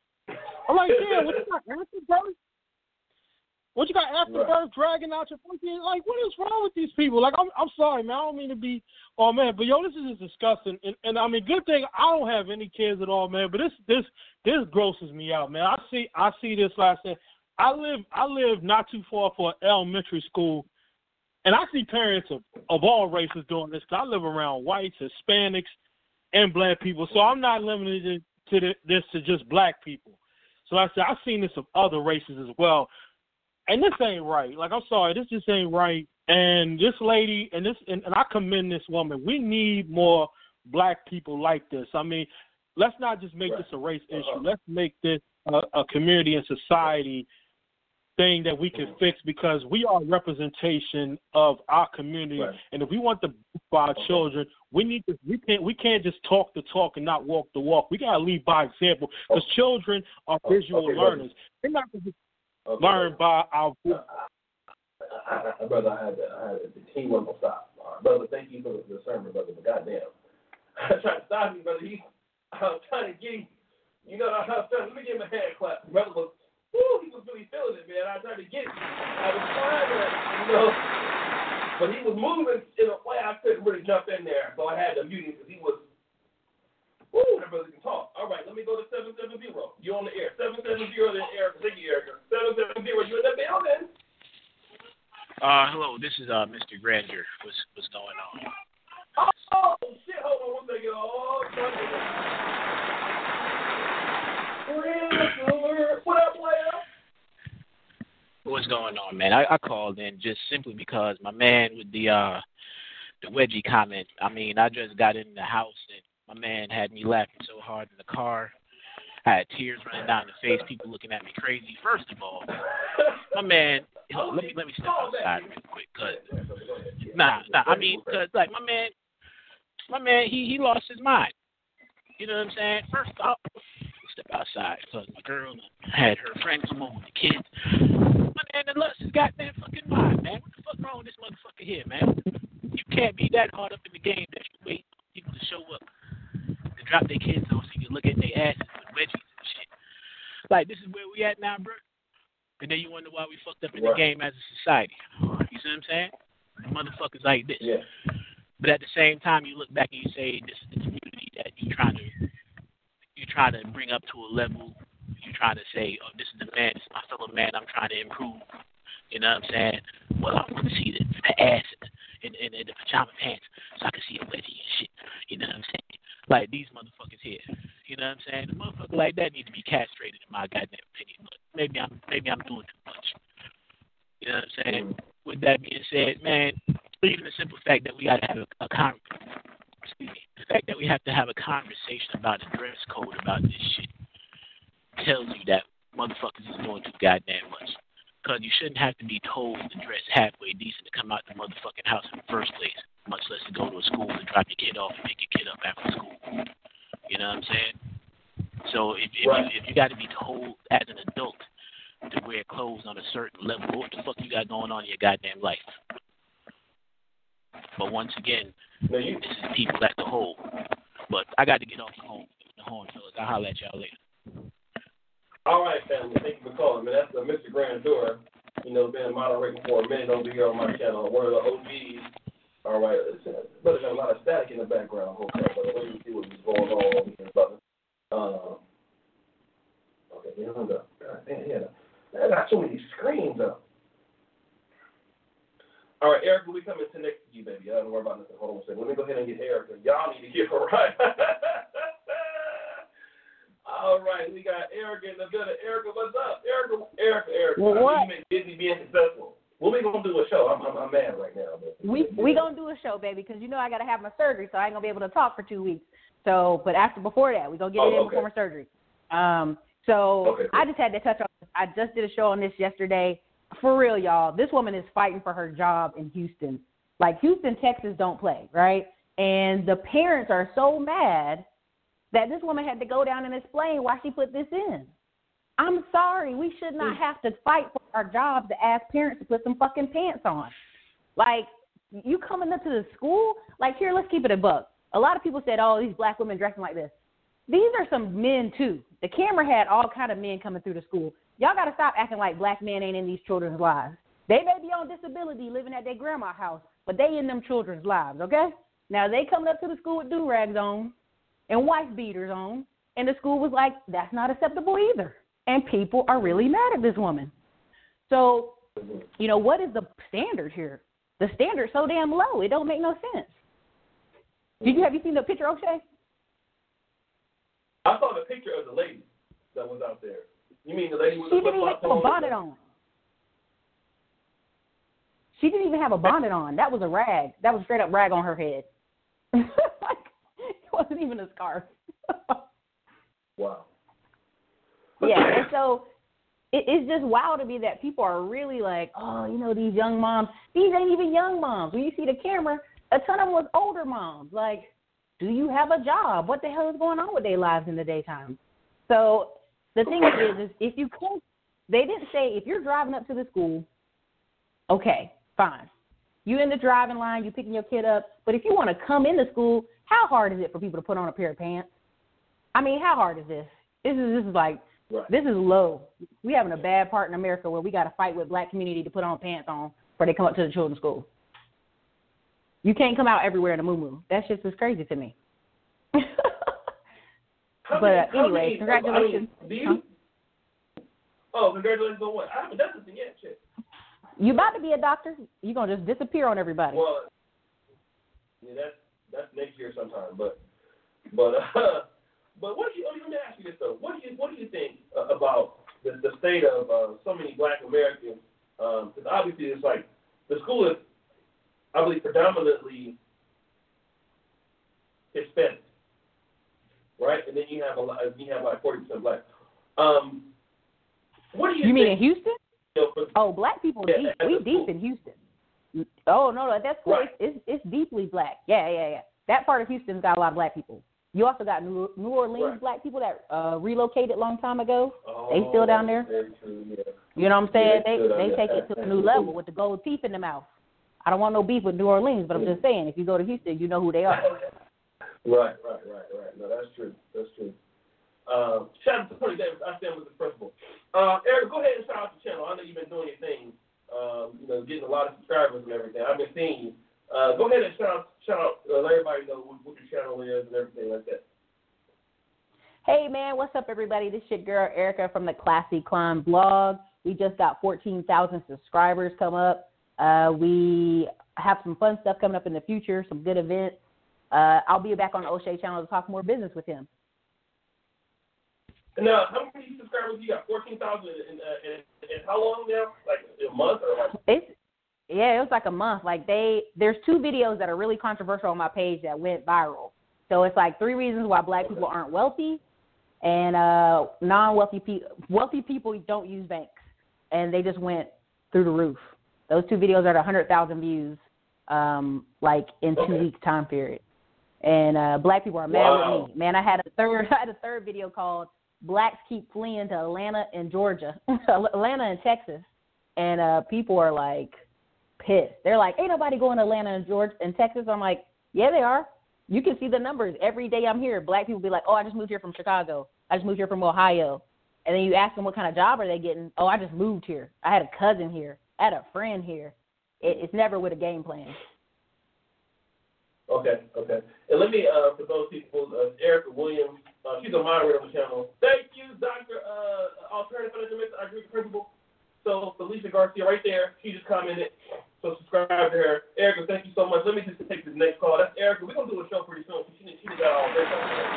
damn, what you got afterbirth? What you got afterbirth dragging out your fucking, like, what is wrong with these people? Like, I'm sorry, man, I don't mean to be, oh man, but yo, this is just disgusting. And I mean, good thing I don't have any kids at all, man. But this grosses me out, man. I see this last day. I live not too far from elementary school, and I see parents of all races doing this. 'Cause I live around whites, Hispanics, and black people, so I'm not limited to this to just black people. So I said I've seen this of other races as well, and this ain't right. Like, I'm sorry, this just ain't right. And this lady and I commend this woman. We need more black people like this. I mean, let's not just make this a race issue. Let's make this a community and society thing that we can fix, because we are a representation of our community, and if we want to for our children, we can't just talk the talk and not walk the walk. We gotta lead by example, because children are visual learners. They're not going to learn by our book. Brother, I had the team won't stop. Brother, thank you for the sermon, brother. But goddamn, I was trying to stop you, brother. I was trying to get him. You know, let me give him a hand clap. Brother was. Woo, he was really feeling it, man. I tried to get it. I was trying to, but he was moving in a way I couldn't really jump in there, so I had to mute him because he was, that brother can talk. All right, let me go to 770. You're on the air. 770, then Erica. Thank you, Erica. 770, you in the building? Hello, this is Mr. Grandeur. What's going on? Oh, shit, hold on one second. Oh, what up, player? What's going on, man? I called in just simply because my man with the wedgie comment. I mean, I just got in the house and my man had me laughing so hard in the car. I had tears running down the face, people looking at me crazy. First of all, my man, let me step outside real quick, cause I mean, cause like my man, he lost his mind. You know what I'm saying? First off, step outside because my girl had her friend come over with the kids. My man that lost his goddamn fucking mind, man. What the fuck wrong with this motherfucker here, man? You can't be that hard up in the game that you wait for people to show up to drop their kids off so you can look at their asses with wedgies and shit. Like, this is where we at now, bro. And then you wonder why we fucked up in the game as a society. You see what I'm saying? Motherfuckers like this. Yeah. But at the same time, you look back and you say this is the community that you're trying to bring up to a level. You're trying to say, oh, this is the man, this is my fellow man, I'm trying to improve. You know what I'm saying? Well, I want to see the ass and the pajama pants so I can see a wedgie and shit. You know what I'm saying? Like these motherfuckers here. You know what I'm saying? The motherfucker like that need to be castrated, in my goddamn opinion. But maybe I'm doing too much. You know what I'm saying? With that being said, man, even the simple fact that we got to have the fact that we have to have a conversation about a dress code about this shit tells you that motherfuckers is doing too goddamn much. Because you shouldn't have to be told to dress halfway decent to come out the motherfucking house in the first place, much less to go to a school and drop your kid off and pick your kid up after school. You know what I'm saying? So if you got to be told as an adult to wear clothes on a certain level, what the fuck you got going on in your goddamn life? But once again, this is people as a whole. But I got to get off the horn, fellas. I'll holler at y'all later. All right, family. Thank you for calling, man. That's Mr. Grandeur. You know, been moderating for a minute over here on my channel. One of the OGs. All right. Brother got a lot of static in the background. Okay, but let me see what's going on over here, brother. Okay, he hung up. God damn, I got so many screens up. All right, Erica, we coming to next to you, baby. I don't worry about nothing. Hold on a second. Let me go ahead and get Erica. Y'all need to get her right. All right, we got Erica in the building. Erica, what's up? Erica. Well, what? You been busy being successful. do a show. I'm mad right now. But, we gonna do a show, baby, because I gotta have my surgery, so I ain't gonna be able to talk for 2 weeks. So, but before that, we gonna get it in before my surgery. I just had to touch on this. I just did a show on this yesterday. For real, y'all. This woman is fighting for her job in Houston. Like, Houston, Texas don't play, right? And the parents are so mad that this woman had to go down and explain why she put this in. I'm sorry. We should not have to fight for our jobs to ask parents to put some fucking pants on. Like, you coming up to the school? Like, here, let's keep it a buck. A lot of people said, oh, these black women dressing like this. These are some men, too. The camera had all kind of men coming through the school. Y'all got to stop acting like black men ain't in these children's lives. They may be on disability living at their grandma's house, but they in them children's lives, okay? Now, they coming up to the school with do-rags on and wife beaters on, and the school was like, that's not acceptable either. And people are really mad at this woman. So, what is the standard here? The standard's so damn low, it don't make no sense. Have you seen the picture, O'Shea? I saw the picture of the lady that was out there. You mean the lady with the She didn't even have a bonnet on. She didn't even have a bonnet on. That was a rag. That was straight up rag on her head. It wasn't even a scarf. Wow. Yeah, and so it's just wild to me that people are really like, oh, these young moms. These ain't even young moms. When you see the camera, a ton of them was older moms. Like, do you have a job? What the hell is going on with their lives in the daytime? So the thing is if you can't, they didn't say if you're driving up to the school, okay, fine. You in the driving line, you picking your kid up. But if you want to come into school, how hard is it for people to put on a pair of pants? I mean, how hard is this? This is like, This is low. We having a bad part in America where we got to fight with black community to put on pants on before they come up to the children's school. You can't come out everywhere in a muumuu. That shit is crazy to me. Anyway, congratulations. Congratulations on what? I haven't done anything yet, shit. You about to be a doctor? You gonna just disappear on everybody? Well, yeah, that's next year sometime. But what do you? Let me ask you this though. What do you think about the state of so many Black Americans? Because obviously it's like the school is, I believe, predominantly Hispanic, right? And then you have like 40% Black. What do you think? You mean in Houston? Black people, yeah, we deep in Houston. Oh, no, that's cool. Right. It's deeply Black. Yeah. That part of Houston's got a lot of Black people. You also got New Orleans Black people that relocated a long time ago. They still down there. Very true, yeah. You know what I'm saying? They take it to a new level with the gold teeth in the mouth. I don't want no beef with New Orleans, but I'm just saying, if you go to Houston, you know who they are. Right. No, that's true. Shout out to Tony Davis. I stand with the principal. Eric, go ahead and shout out the channel. I know you've been doing your thing, getting a lot of subscribers and everything. I've been seeing you. Go ahead and shout out, let everybody know what your channel is and everything like that. Hey, man, what's up, everybody? This is your girl, Erica, from the Classy Climb blog. We just got 14,000 subscribers come up. We have some fun stuff coming up in the future, some good events. I'll be back on the O'Shea channel to talk more business with him. Now, how many subscribers you got? 14,000 in how long now? Like a month or like? It was like a month. Like there's 2 videos that are really controversial on my page that went viral. So it's like 3 reasons why Black people aren't wealthy, and wealthy people don't use banks, and they just went through the roof. Those 2 videos are at 100,000 views, like in 2 weeks time period. And Black people are mad with me. Man, I had a third video called Blacks Keep Fleeing to Atlanta and Georgia, Atlanta and Texas, and people are like pissed. They're like, ain't nobody going to Atlanta and Georgia and Texas. I'm like, yeah, they are. You can see the numbers. Every day I'm here, Black people be like, oh, I just moved here from Chicago. I just moved here from Ohio. And then you ask them what kind of job are they getting. Oh, I just moved here. I had a cousin here. I had a friend here. It's never with a game plan. Okay. And let me, for those people, Erica Williams, she's a moderator on the channel. Thank you, Dr. Alternative Financial Mix. I agree with the principal. So, Felicia Garcia right there, she just commented. So, subscribe to her. Erica, thank you so much. Let me just take this next call. That's Erica. We're going to do a show pretty soon. She got all her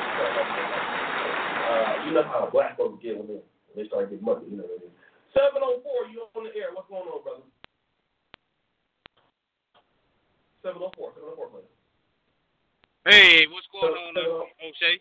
you know how Black folks get when they start getting money. You know what I mean? 704, you on the air. What's going on, brother? 704, please. Hey, what's going on, O'Shea?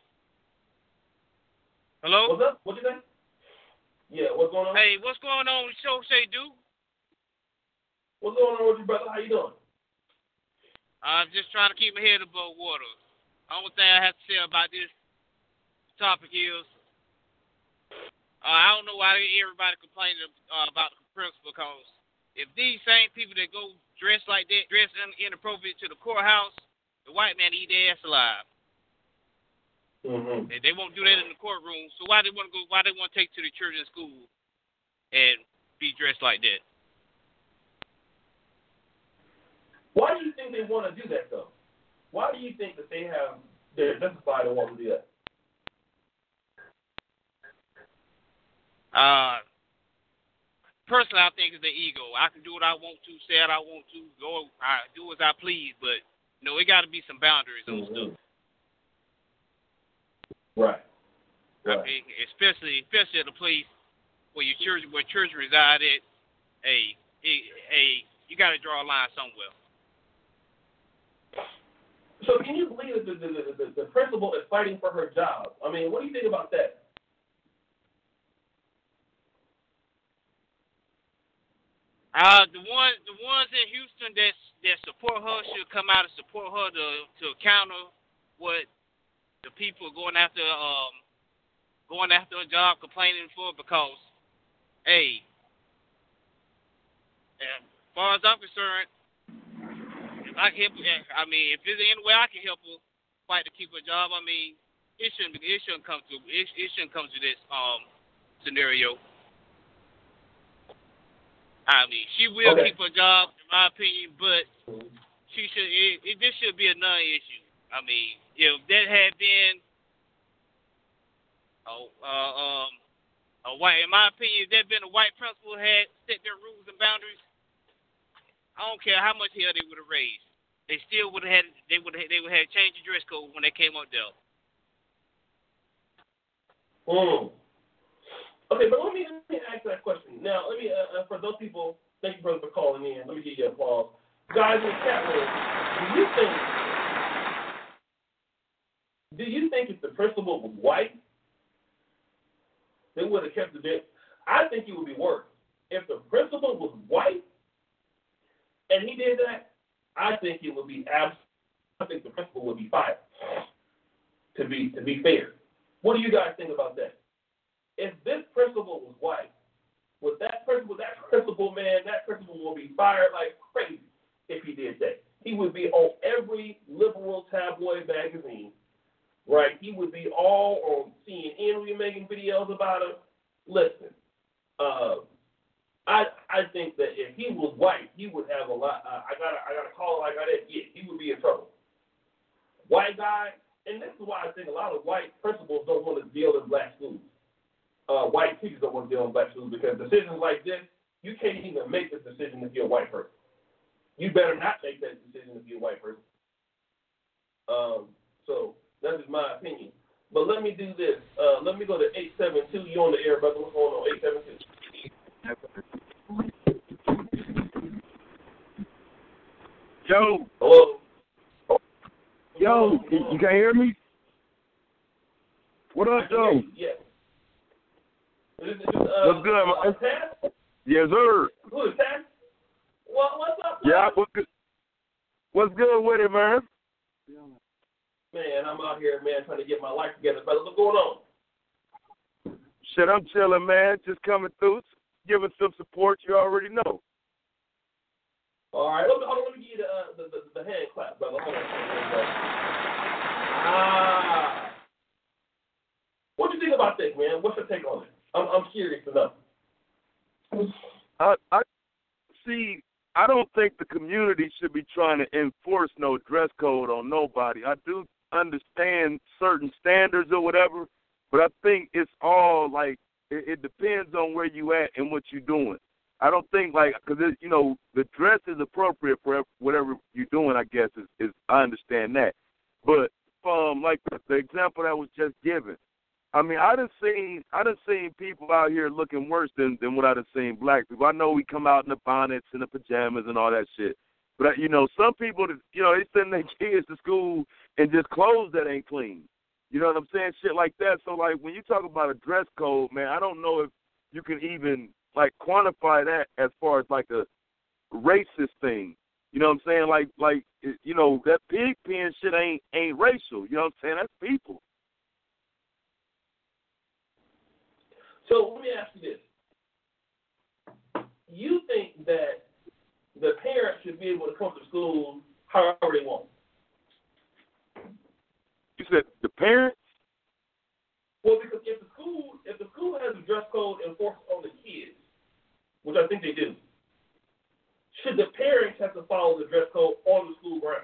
Hello? What's up? What you think? Yeah, what's going on? Hey, what's going on with O'Shea, dude? What's going on with you, brother? How you doing? I'm just trying to keep my head above water. The only thing I have to say about this topic is, I don't know why everybody complaining about the principal, because if these same people that go dressed like that, dressed inappropriate to the courthouse, the white man eat their ass alive. Mm-hmm. And they won't do that in the courtroom. So why they want to go? Why they want to take to the church and school and be dressed like that? Why do you think they want to do that, though? Why do you think that they're justified to want to do that? Personally, I think it's the ego. I can do what I want to, say what I want to, I do as I please, but it got to be some boundaries on stuff. Right. I mean, especially at a place where church reside at. You got to draw a line somewhere. So can you believe that the principal is fighting for her job? I mean, what do you think about that? The ones in Houston that support her should come out and support her to counter what the people going after a job complaining for, because, hey, as far as I'm concerned, if I can help, if there's any way I can help her fight to keep her job, it shouldn't come to this scenario. She will keep her job, in my opinion, but this should be a non-issue. If that had been a white, in my opinion, if that had been a white principal had set their rules and boundaries, I don't care how much hell they would have raised. They still would have changed the dress code when they came up there. Okay, but let me ask that question. Now, let me for those people, thank you, brother, for calling in. Let me give you applause. Guys in the chat room, do you think if the principal was white, they would have kept the bit? I think it would be worse. If the principal was white and he did that, I think it would be I think the principal would be fired. To be fair, what do you guys think about that? If this principal was white, that principal will be fired like crazy if he did that. He would be on every liberal tabloid magazine, right? He would be all on CNN. We'll be making videos about him. Listen, I think that if he was white, he would have a lot. I got a call like that. Yeah, he would be in trouble. White guy, and this is why I think a lot of white principals don't want to deal in black schools. White teachers don't want to deal in black schools because decisions like this, you can't even make this decision if you're a white person. You better not make that decision if you're a white person. So that's just my opinion. But let me do this. Let me go to 872. You on the air, brother? What's going on? 872. Yo. Hello. Yo, you can't hear me? What up, Joe? Yes. What's good, man? Taz? Yes, sir. Who is Taz? What's up, man? Yeah, what's good with it, man? Man, I'm out here, man, trying to get my life together, brother. What's going on? Shit, I'm chilling, man. Just coming through, giving some support. You already know. All right, let me give you the hand clap, brother. Hold on. What do you think about this, man? What's your take on it? I'm curious to know. I see. I don't think the community should be trying to enforce no dress code on nobody. I do understand certain standards or whatever, but I think it's all like it depends on where you at and what you're doing. I don't think because the dress is appropriate for whatever you're doing. I guess is I understand that, but from like the example that was just given, I mean I done seen people out here looking worse than what I done seen black people. I know we come out in the bonnets and the pajamas and all that shit, But, some people, they send their kids to school and just clothes that ain't clean. You know what I'm saying? Shit like that. So, like, when you talk about a dress code, man, I don't know if you can even, like, quantify that as far as, like, a racist thing. You know what I'm saying? Like that pig pen shit ain't racial. You know what I'm saying? That's people. So let me ask you this. You think that the parents should be able to come to school however they want? You said the parents? Well, because if the school has a dress code enforced on the kids, which I think they do, should the parents have to follow the dress code on the school grounds?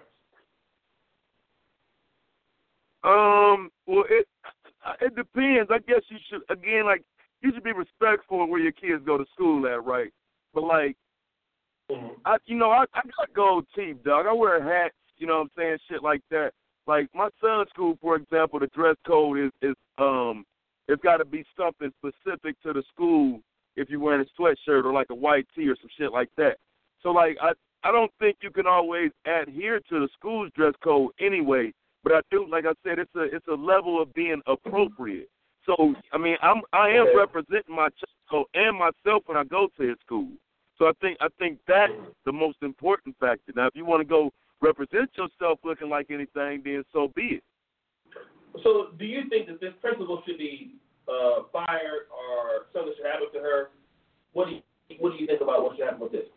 Well, it depends. I guess you should, again, like, you should be respectful of where your kids go to school at, right? But, like, I got gold teeth, dog. I wear hats, you know what I'm saying, shit like that. Like, my son's school, for example, the dress code is it's got to be something specific to the school if you're wearing a sweatshirt or, like, a white tee or some shit like that. So, like, I don't think you can always adhere to the school's dress code anyway, but I do, like I said, it's a level of being appropriate. So, I mean, I am representing my child and myself when I go to his school. So I think that's the most important factor. Now, if you want to go represent yourself looking like anything, then so be it. So do you think that this principal should be fired or something should happen to her? What do you think about what should happen with this?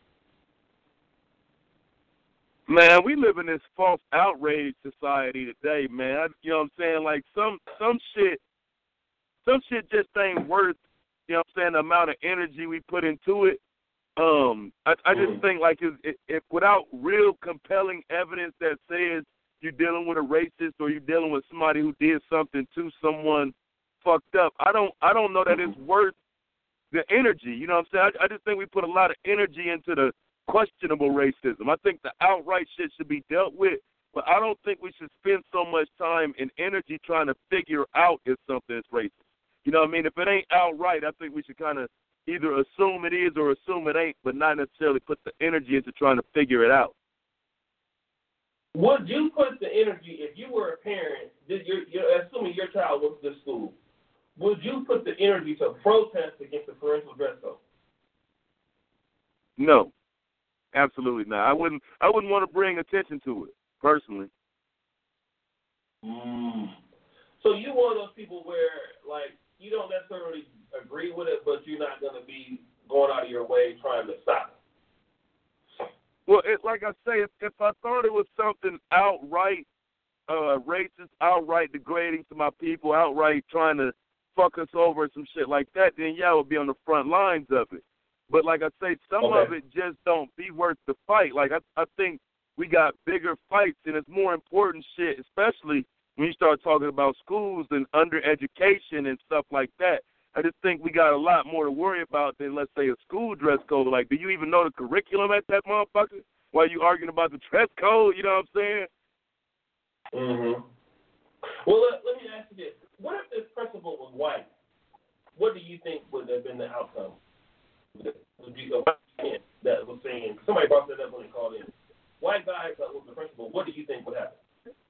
Man, we live in this false outrage society today, man. You know what I'm saying? Like some shit just ain't worth, you know what I'm saying, the amount of energy we put into it. I just think, like, if without real compelling evidence that says you're dealing with a racist or you're dealing with somebody who did something to someone fucked up, I don't know that it's worth the energy. You know what I'm saying? I just think we put a lot of energy into the questionable racism. I think the outright shit should be dealt with, but I don't think we should spend so much time and energy trying to figure out if something is racist. You know what I mean? If it ain't outright, I think we should kind of either assume it is or assume it ain't, but not necessarily put the energy into trying to figure it out. Would you put the energy, if you were a parent, you're assuming your child went to this school, would you put the energy to protest against the parental dress code? No, absolutely not. I wouldn't want to bring attention to it, personally. So you one of those people where, like, you don't necessarily agree with it, but you're not going to be going out of your way trying to stop it. Well, like I say, if I thought it was something outright racist, outright degrading to my people, outright trying to fuck us over and some shit like that, then yeah, I would be on the front lines of it. But like I say, some of it just don't be worth the fight. Like I think we got bigger fights, and it's more important shit, especially when you start talking about schools and undereducation and stuff like that. I just think we got a lot more to worry about than, let's say, a school dress code. Like, do you even know the curriculum at that motherfucker while you arguing about the dress code? You know what I'm saying? Mm-hmm. Well, let me ask you this. What if this principal was white? What do you think would have been the outcome? Would be a white man that was saying, somebody brought that up when they called in. White guy that was the principal. What do you think would happen?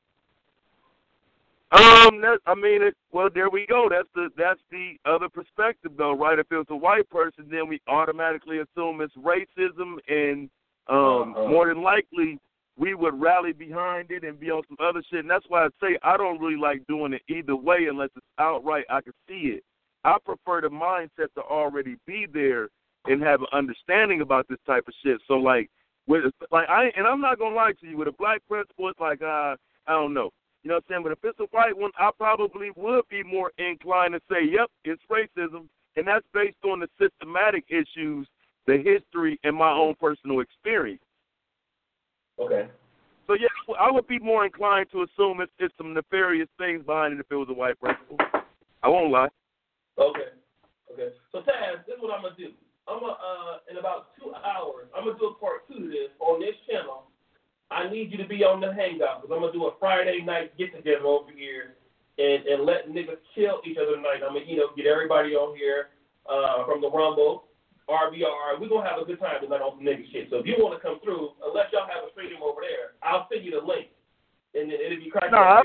There we go. That's the other perspective, though, right? If it was a white person, then we automatically assume it's racism, and more than likely we would rally behind it and be on some other shit. And that's why I say I don't really like doing it either way unless it's outright I can see it. I prefer the mindset to already be there and have an understanding about this type of shit. So, I'm not gonna lie to you, with a black principal, it's like I don't know. You know what I'm saying? But if it's a white one, I probably would be more inclined to say, yep, it's racism. And that's based on the systematic issues, the history, and my own personal experience. Okay. So, yeah, I would be more inclined to assume it's some nefarious things behind it if it was a white principal. I won't lie. Okay. So, Taz, this is what I'm going to do. In about 2 hours, I'm going to do a part 2 to this on this channel. I need you to be on the Hangout because I'm going to do a Friday night get-together over here and let niggas kill each other tonight. I'm going to, get everybody on here from the Rumble, RBR. We're going to have a good time tonight on some nigga shit. So if you want to come through, unless y'all have a stream over there, I'll send you the link. And then it'll be cracking I'll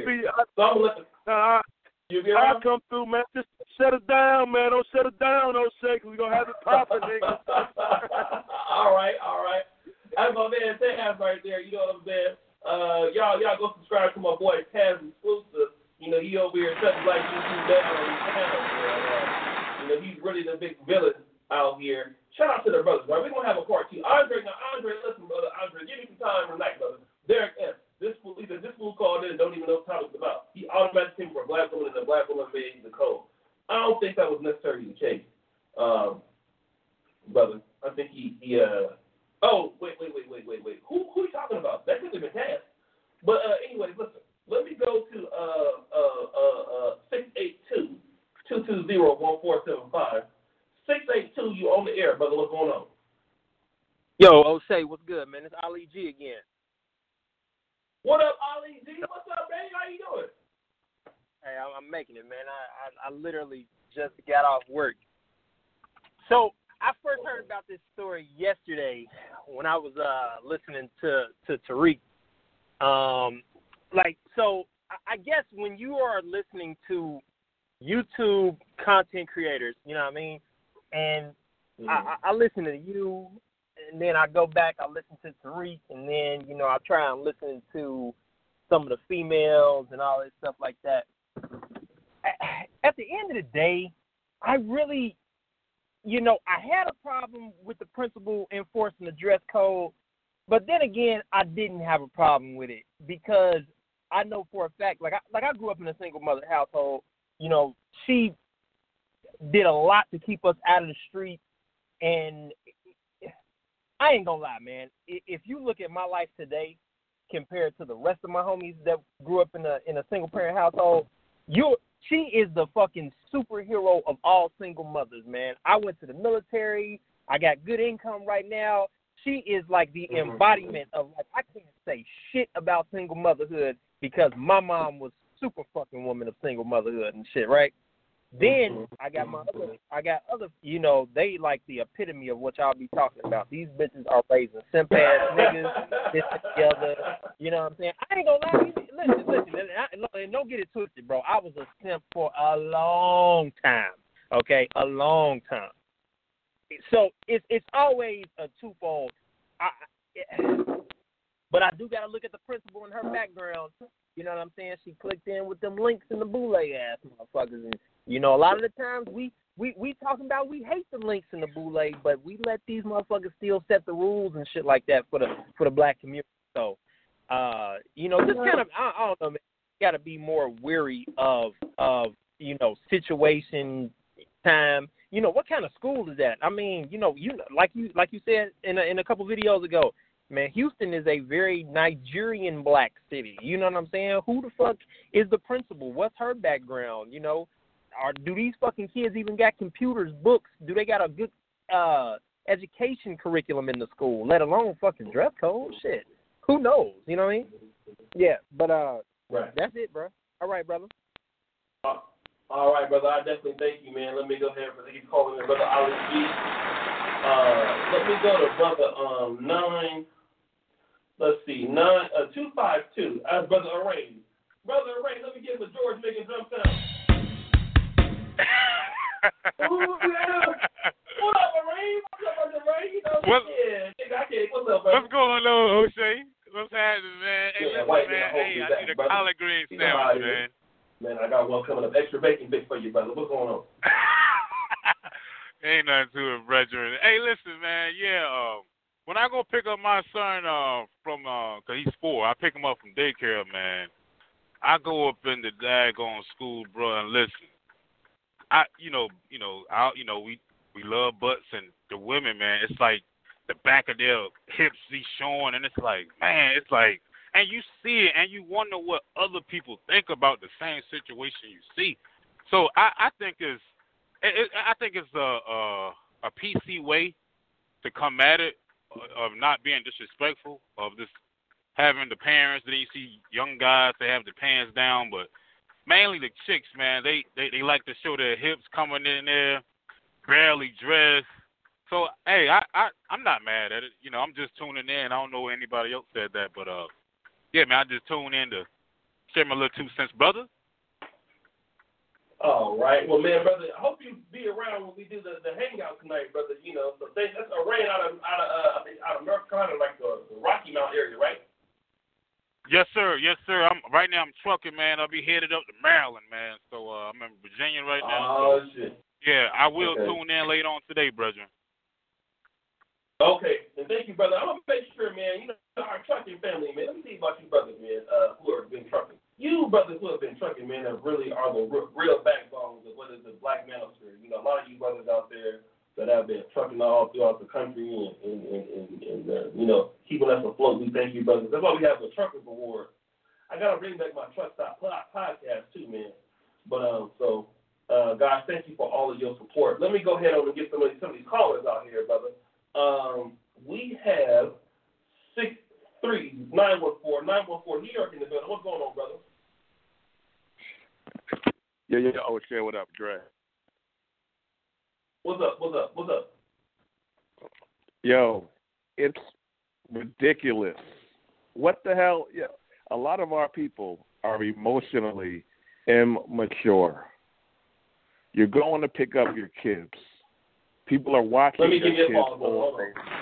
come through, man. Just shut it down, man. Don't shut it down, O'Shea, because we're going to have it popping, nigga. All right. That's my man Taz right there. You know what I'm saying? Y'all go subscribe to my boy Taz Exclusive. You know, he over here shutting Black YouTube down on his channel. You know, he's really the big villain out here. Shout out to the brothers, right? We're going to have a part 2. Andre, listen, brother. Andre, give me some time tonight, brother. Derek S. This fool called in and don't even know what the topic's about. He automatically came for a black woman and a black woman made the code. I don't think that was necessarily the case, brother. I think oh, wait. Who are you talking about? That could have been Taz. But anyways, listen. Let me go to 682-220-1475. 682, you on the air, brother. What's going on? Yo, O'Shea, what's good, man? It's Ali G again. What up, Ali G? What's up, man? How you doing? Hey, I'm making it, man. I literally just got off work. So I first heard about this story yesterday when I was listening to Tariq. So I guess when you are listening to YouTube content creators, you know what I mean? And I listen to you, and then I go back, I listen to Tariq, and then, you know, I try and listen to some of the females and all this stuff like that. At the end of the day, I really, you know, I had a problem with the principal enforcing the dress code, but then again, I didn't have a problem with it because I know for a fact, I grew up in a single mother household. You know, she did a lot to keep us out of the street, and I ain't gonna lie, man. If you look at my life today compared to the rest of my homies that grew up in a single parent household, she is the fucking superhero of all single mothers, man. I went to the military. I got good income right now. She is like the embodiment of, like, I can't say shit about single motherhood because my mom was super fucking woman of single motherhood and shit, right? Then I got other, you know, they like the epitome of what y'all be talking about. These bitches are raising simp ass niggas, this and the other. You know what I'm saying? I ain't gonna lie. Listen, and don't get it twisted, bro. I was a simp for a long time. Okay, a long time. So it's always a twofold. But I do gotta look at the principal and her background. You know what I'm saying? She clicked in with them links and the boule ass motherfuckers, and you know, a lot of the times we talking about we hate the links and the boule, but we let these motherfuckers still set the rules and shit like that for the black community. So, you know, just kind of I don't know, man, you gotta be more wary of you know, situation, time. You know, what kind of school is that? I mean, you know, like you said in a couple videos ago, man, Houston is a very Nigerian black city. You know what I'm saying? Who the fuck is the principal? What's her background? You know, do these fucking kids even got computers, books? Do they got a good education curriculum in the school, let alone fucking dress code? Shit. Who knows? You know what I mean? Yeah, but right. That's it, bro. All right, brother. All right, brother. I definitely thank you, man. Let me go ahead and keep calling me Brother Ali G. Let me go to Brother 9. Let's see, 252. That's Brother Arraign. Brother Arraign, let me give him a George making drum sound. Ooh, yeah. What up, Arraign? What's up, Brother Arraign? You know, what's up, brother? What's going on, O'Shea? What's happening, man? Hey, yeah, listen, man. Hey, I need a collard green sandwich, man. Man, I got one coming up. Extra bacon bit for you, brother. What's going on? Ain't nothing to it, brethren. Hey, listen, man. Yeah, when I go pick up my son from, cause he's 4, I pick him up from daycare, man. I go up in the daggone school, bro, and listen. We love butts and the women, man. It's like the back of their hips be showing, and it's like, man, it's like, and you see it, and you wonder what other people think about the same situation you see. So I think it's a PC way to come at it, of not being disrespectful, of just having the parents. Then you see young guys, they have the pants down, but mainly the chicks, man, they like to show their hips coming in there, barely dressed, So, hey, I'm not mad at it. You know, I'm just tuning in. I don't know if anybody else said that, but yeah, man, I just tune in to share my little 2 cents, brother. All right. Well, man, brother, I hope you be around when we do the hangout tonight, brother. You know, so that's a rain out of North Carolina, like the Rocky Mount area, right? Yes, sir. Yes, sir. Right now I'm trucking, man. I'll be headed up to Maryland, man. So I'm in Virginia right now. Oh, so, shit. Yeah, I will tune in later on today, brethren. Okay, and thank you, brother. I'm gonna make sure, man. You know, our trucking family, man. Let me see about you, brothers, man. Who have been trucking. You brothers who have been trucking, man, that really are the real backbones of what is the black manosphere. You know, a lot of you brothers out there that have been trucking all throughout the country and you know, keeping us afloat. We thank you, brothers. That's why we have the Truckers Award. I gotta bring back my Truck Stop podcast too, man. But guys, thank you for all of your support. Let me go ahead on and get some of these callers out here, brother. We have 63914 New York in the building. What's going on, brother? Yeah. Oh, share what up, Dre? What's up? Yo, it's ridiculous. What the hell? Yeah, a lot of our people are emotionally immature. You're going to pick up your kids. People are watching Let me their give you a kids pause, brother. all Hold day. on.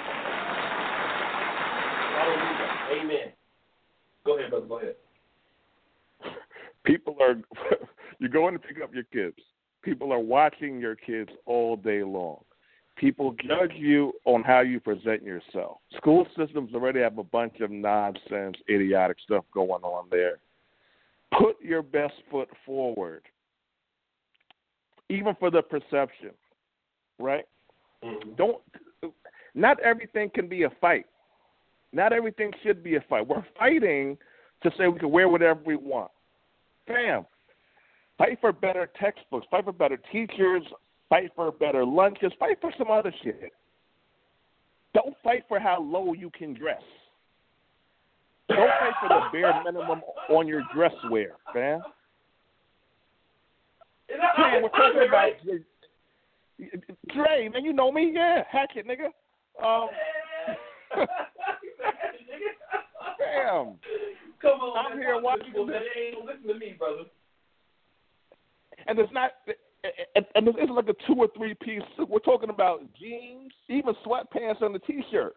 Hallelujah. Amen. Go ahead, brother. Go ahead. You're going to pick up your kids. People are watching your kids all day long. People judge you on how you present yourself. School systems already have a bunch of nonsense, idiotic stuff going on there. Put your best foot forward, even for the perception, right? Not everything can be a fight. Not everything should be a fight. We're fighting to say we can wear whatever we want. Fam, fight for better textbooks, fight for better teachers, fight for better lunches, fight for some other shit. Don't fight for how low you can dress. Don't fight for the bare minimum on your dress wear, fam. Man, we're talking about Dre, man, you know me, yeah, Hatchet, nigga. Damn. Come on, I'm here watching this. They ain't listen to me, brother. And it's not, and this isn't like a 2 or 3 piece suit. We're talking about jeans, even sweatpants and a t-shirt.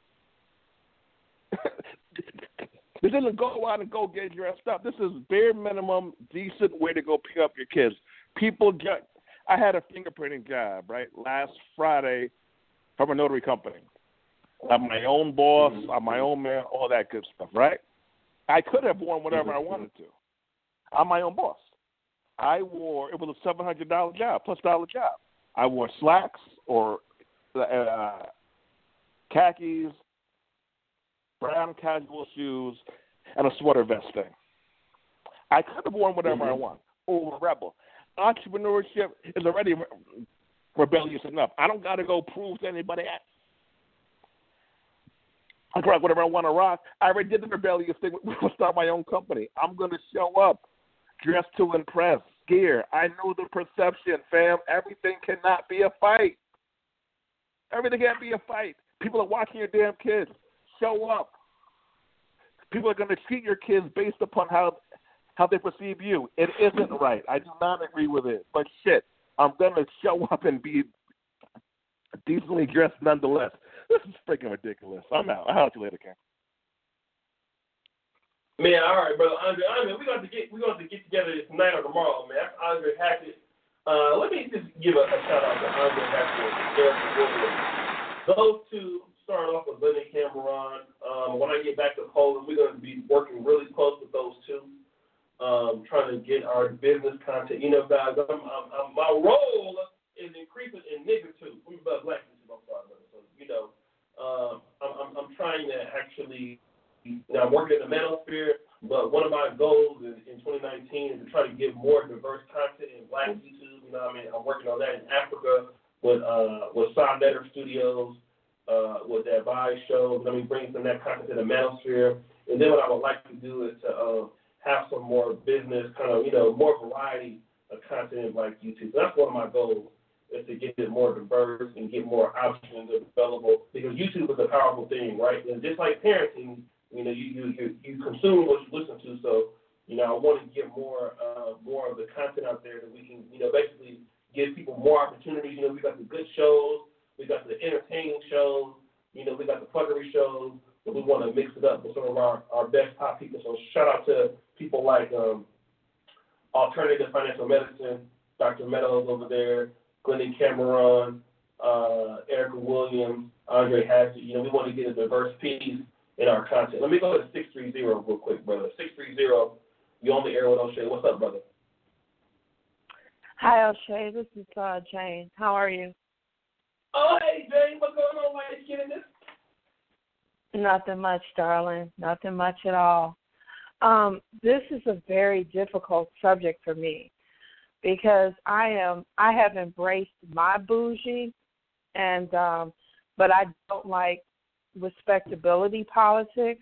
This isn't go out and go get dressed up. This is bare minimum, decent way to go pick up your kids. People get. I had a fingerprinting job, right, last Friday from a notary company. I'm my own boss, I'm my own man, all that good stuff, right? I could have worn whatever I wanted to. I'm my own boss. It was a $700 job, plus dollar job. I wore slacks or khakis, brown casual shoes, and a sweater vest thing. I could have worn whatever I want. Over rebel. Entrepreneurship is already rebellious enough. I don't got to go prove to anybody. I can rock whatever I want to rock. I already did the rebellious thing. We'll start my own company. I'm going to show up, dressed to impress, scare. I know the perception, fam. Everything cannot be a fight. Everything can't be a fight. People are watching your damn kids. Show up. People are going to treat your kids based upon how they perceive you. It isn't right. I do not agree with it. But shit, I'm going to show up and be decently dressed nonetheless. This is freaking ridiculous. I'm out. I'll see you later, Ken. Man, all right, brother. Andre, we're going to get together tonight or tomorrow, man. That's Andre Hatchett. Let me just give a shout out to Andre Hatchett and Derek Williams. Those two started off with Lenny Cameron. When I get back to Poland, we're going to be working really close with those two, trying to get our business content. You know, guys, my role is increasing in nigger too. We're about black people, I'm sorry, so, you know, I'm trying to actually. Now, I'm working in the manosphere, but one of my goals in 2019 is to try to get more diverse content in black YouTube. You know what I mean? I'm working on that in Africa with Sound Better Studios, with that Vibe show. I mean, bringing some of that content to the manosphere. And then what I would like to do is to have some more business, kind of, you know, more variety of content in black YouTube. So that's one of my goals is to get it more diverse and get more options available, because YouTube is a powerful thing, right? And just like parenting, you know, you consume what you listen to. So, you know, I want to get more of the content out there that we can, you know, basically give people more opportunities. You know, we got the good shows, we got the entertaining shows, you know, we got the fuckery shows, but we want to mix it up with some of our best top people. So shout out to people like Alternative Financial Medicine, Dr. Meadows over there, Glennon Cameron, Erica Williams, Andre Hassett. You know, we want to get a diverse piece in our content. Let me go to 630 real quick, brother. 630, you on the air with O'Shea. What's up, brother? Hi, O'Shea. This is Jane. How are you? Oh, hey, Jane. What's going on? Why are you getting this? Nothing much, darling. Nothing much at all. This is a very difficult subject for me because I have embraced my bougie, and but I don't like respectability politics.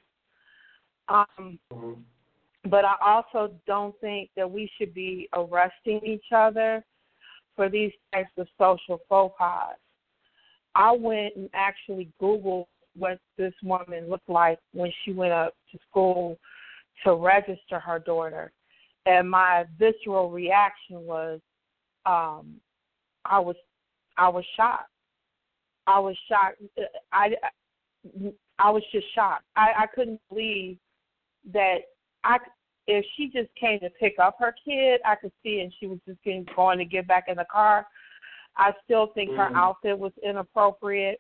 But I also don't think that we should be arresting each other for these types of social faux pas. I went and actually Googled what this woman looked like when she went up to school to register her daughter. And my visceral reaction was I was shocked. I was shocked. I was just shocked. I couldn't believe that if she just came to pick up her kid, I could see, and she was just going to get back in the car. I still think her outfit was inappropriate.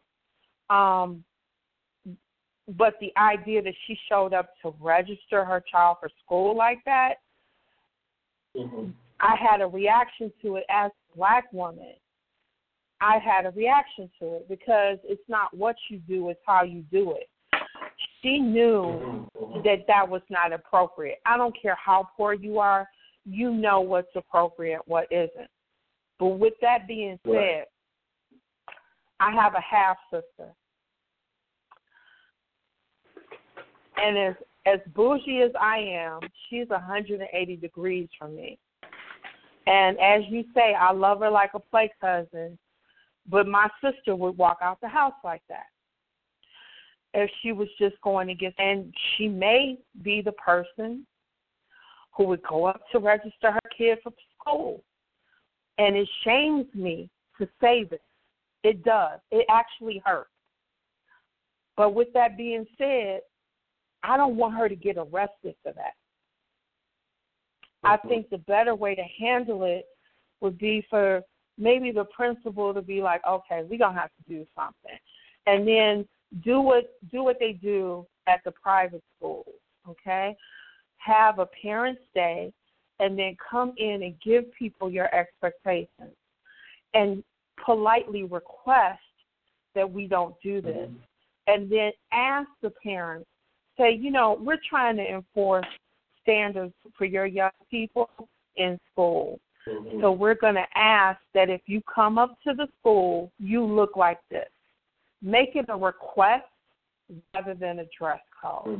But the idea that she showed up to register her child for school like that, I had a reaction to it as a black woman. I had a reaction to it because it's not what you do, it's how you do it. She knew that was not appropriate. I don't care how poor you are, you know what's appropriate, what isn't. But with that being said, I have a half sister. And as bougie as I am, she's 180 degrees from me. And as you say, I love her like a play cousin, but my sister would walk out the house like that if she was just going to get, and she may be the person who would go up to register her kid for school. And it shames me to say this. It does. It actually hurts. But with that being said, I don't want her to get arrested for that. I think the better way to handle it would be for maybe the principal to be like, okay, we're going to have to do something. And then do what they do at the private schools, okay? Have a parent's day and then come in and give people your expectations and politely request that we don't do this. And then ask the parents, say, you know, we're trying to enforce standards for your young people in school. So we're going to ask that if you come up to the school, you look like this. Make it a request rather than a dress code.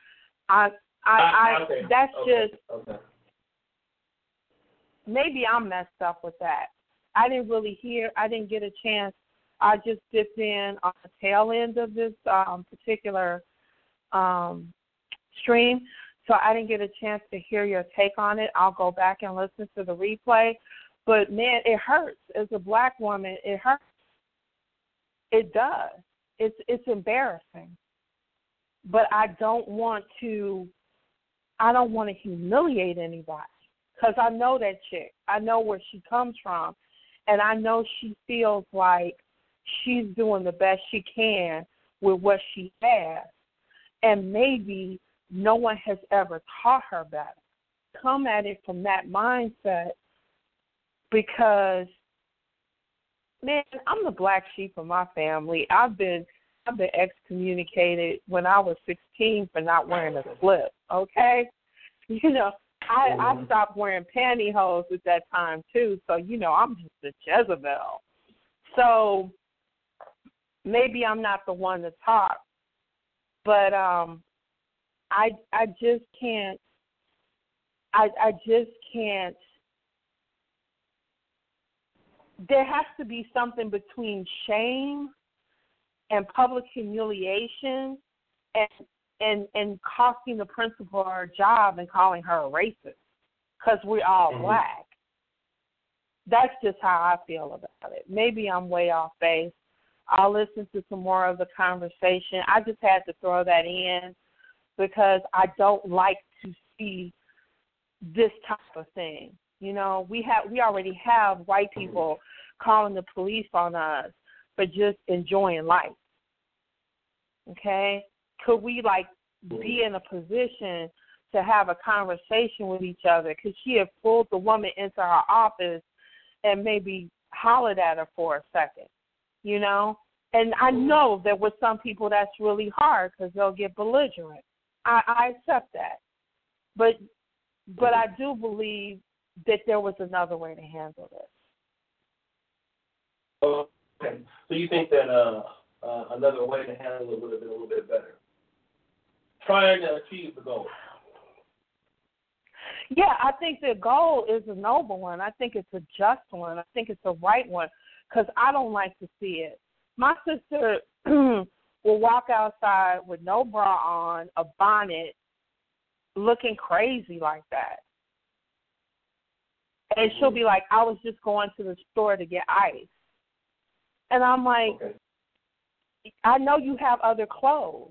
Maybe I'm messed up with that. I didn't get a chance. I just dipped in on the tail end of this particular stream, so I didn't get a chance to hear your take on it. I'll go back and listen to the replay. But, man, it hurts. As a black woman, it hurts. It does. It's embarrassing. But I don't want to humiliate anybody because I know that chick. I know where she comes from, and I know she feels like she's doing the best she can with what she has, and maybe no one has ever taught her better. Come at it from that mindset because, man, I'm the black sheep of my family. I've been excommunicated when I was 16 for not wearing a slip, okay? You know, I stopped wearing pantyhose at that time, too, so, you know, I'm just a Jezebel. So maybe I'm not the one to talk, but I just can't there has to be something between shame and public humiliation and costing the principal her job and calling her a racist because we're all black. That's just how I feel about it. Maybe I'm way off base. I'll listen to some more of the conversation. I just had to throw that in because I don't like to see this type of thing. You know, we already have white people calling the police on us for just enjoying life. Okay? Could we, be in a position to have a conversation with each other? Could she have pulled the woman into her office and maybe hollered at her for a second, you know? And I know that with some people that's really hard because they'll get belligerent. I accept that. But I do believe that there was another way to handle this. Okay. So you think that another way to handle it would have been a little bit better? Trying to achieve the goal. Yeah, I think the goal is a noble one. I think it's a just one. I think it's a right one because I don't like to see it. My sister will walk outside with no bra on, a bonnet, looking crazy like that. And she'll be like, I was just going to the store to get ice. And I'm like, okay. I know you have other clothes.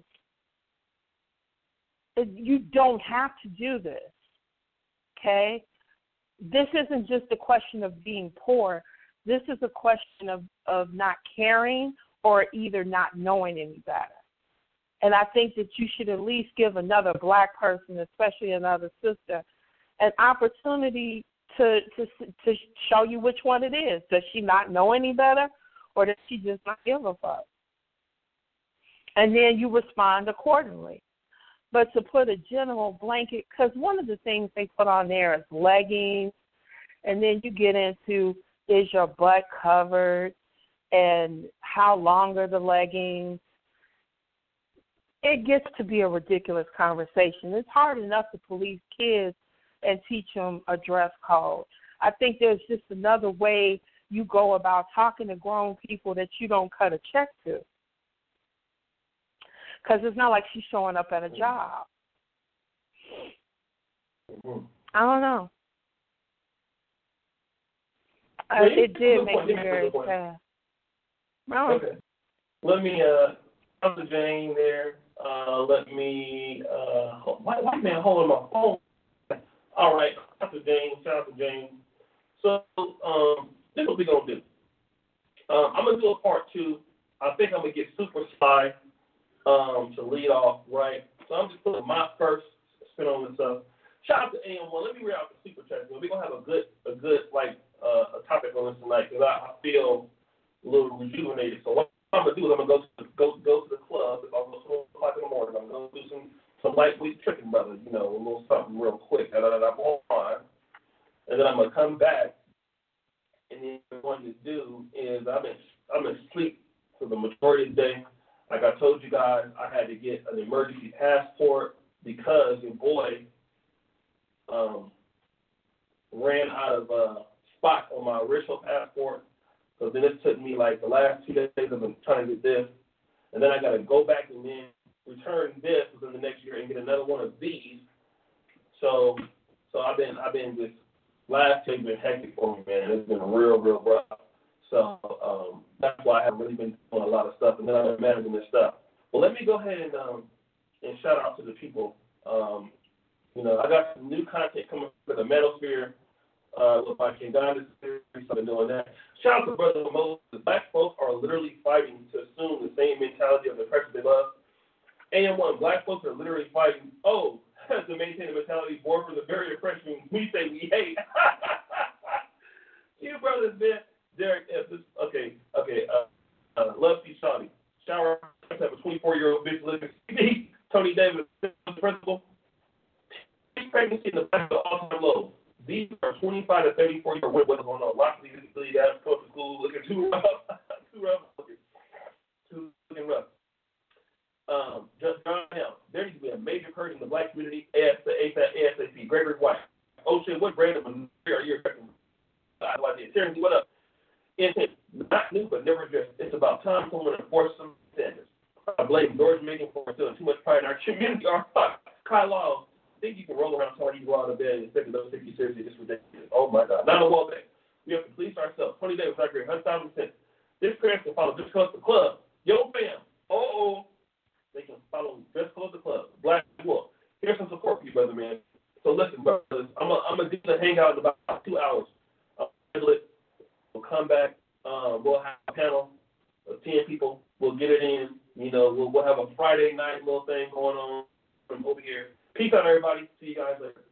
You don't have to do this, okay? This isn't just a question of being poor. This is a question of not caring or either not knowing any better. And I think that you should at least give another black person, especially another sister, an opportunity to show you which one it is. Does she not know any better or does she just not give a fuck? And then you respond accordingly. But to put a general blanket, because one of the things they put on there is leggings, and then you get into, is your butt covered, and how long are the leggings? It gets to be a ridiculous conversation. It's hard enough to police kids and teach them a dress code. I think there's just another way you go about talking to grown people that you don't cut a check to. Because it's not like she's showing up at a job. I don't know. It did make me very sad. Okay. Let me, Dr. Jane there. Let me, white man holding my phone. All right, Dr. Jane, shout out to Jane. So, this is what we're going to do. I'm going to do a part 2. I think I'm going to get super sly. To lead off, right? So I'm just putting my first spin on this stuff. Shout out to AM1. Let me read out the super chat. We're gonna have a good a topic on this tonight because I feel a little rejuvenated. So what I'm gonna do is I'm gonna go to the club. If I'm gonna go 4 o'clock in the morning, I'm gonna do some lightweight tricking, brother. You know, a little something real quick. And then I'm gonna come back. And then what I'm going to do is I'm in sleep for the majority of the day. Like I told you guys, I had to get an emergency passport because your boy ran out of spots on my original passport. So then it took me like the last 2 days I've been trying to get this. And then I got to go back and then return this within the next year and get another one of these. So I've been this last year been hectic for me, man. It's been real rough. So that's why I haven't really been doing a lot of stuff, and then I've been managing this stuff. But let me go ahead and shout out to the people. I got some new content coming for the Manosphere with my Kingana series. I've been doing that. Shout out to Brother Moses. Black folks are literally fighting to assume the same mentality of the oppressors they love. AM1, black folks are literally fighting, to maintain the mentality born from the very oppression we say we hate. You brothers, man. Derek, okay. Love you, Shawnee. Shower, have a 24-year-old bitch living in Tony Davis, the principal. Pregnancy in the black all-time low. These are 25 to 34-year-old women. What's going on? Lots of these guys go to school looking too rough. Too rough. Just John Hell. There needs to be a major curtain in the black community. ASAP. Gregory White. Oh shit, what brand of manure are you expecting? I like it. Terrence, what up? intent, not new but never addressed. It's about time someone enforces some standards. I blame George Megan for instilling too much pride in our community. Kyle Law, think you can roll around so hard you go out of bed and expect those take you seriously. It's ridiculous. Oh my God. Not a wall thing. We have to police ourselves. 20 days without agreeing, 100,000%. This parents can follow Dress Code the Club. Yo, fam. They can follow Dress Code the Club. Black Wolf. Here's some support for you, brother, man. So listen, brothers, I'm going to do the hangout in about 2 hours. We'll come back. We'll have a panel of 10 people. We'll get it in. You know, we'll have a Friday night little thing going on from over here. Peace out, everybody. See you guys later.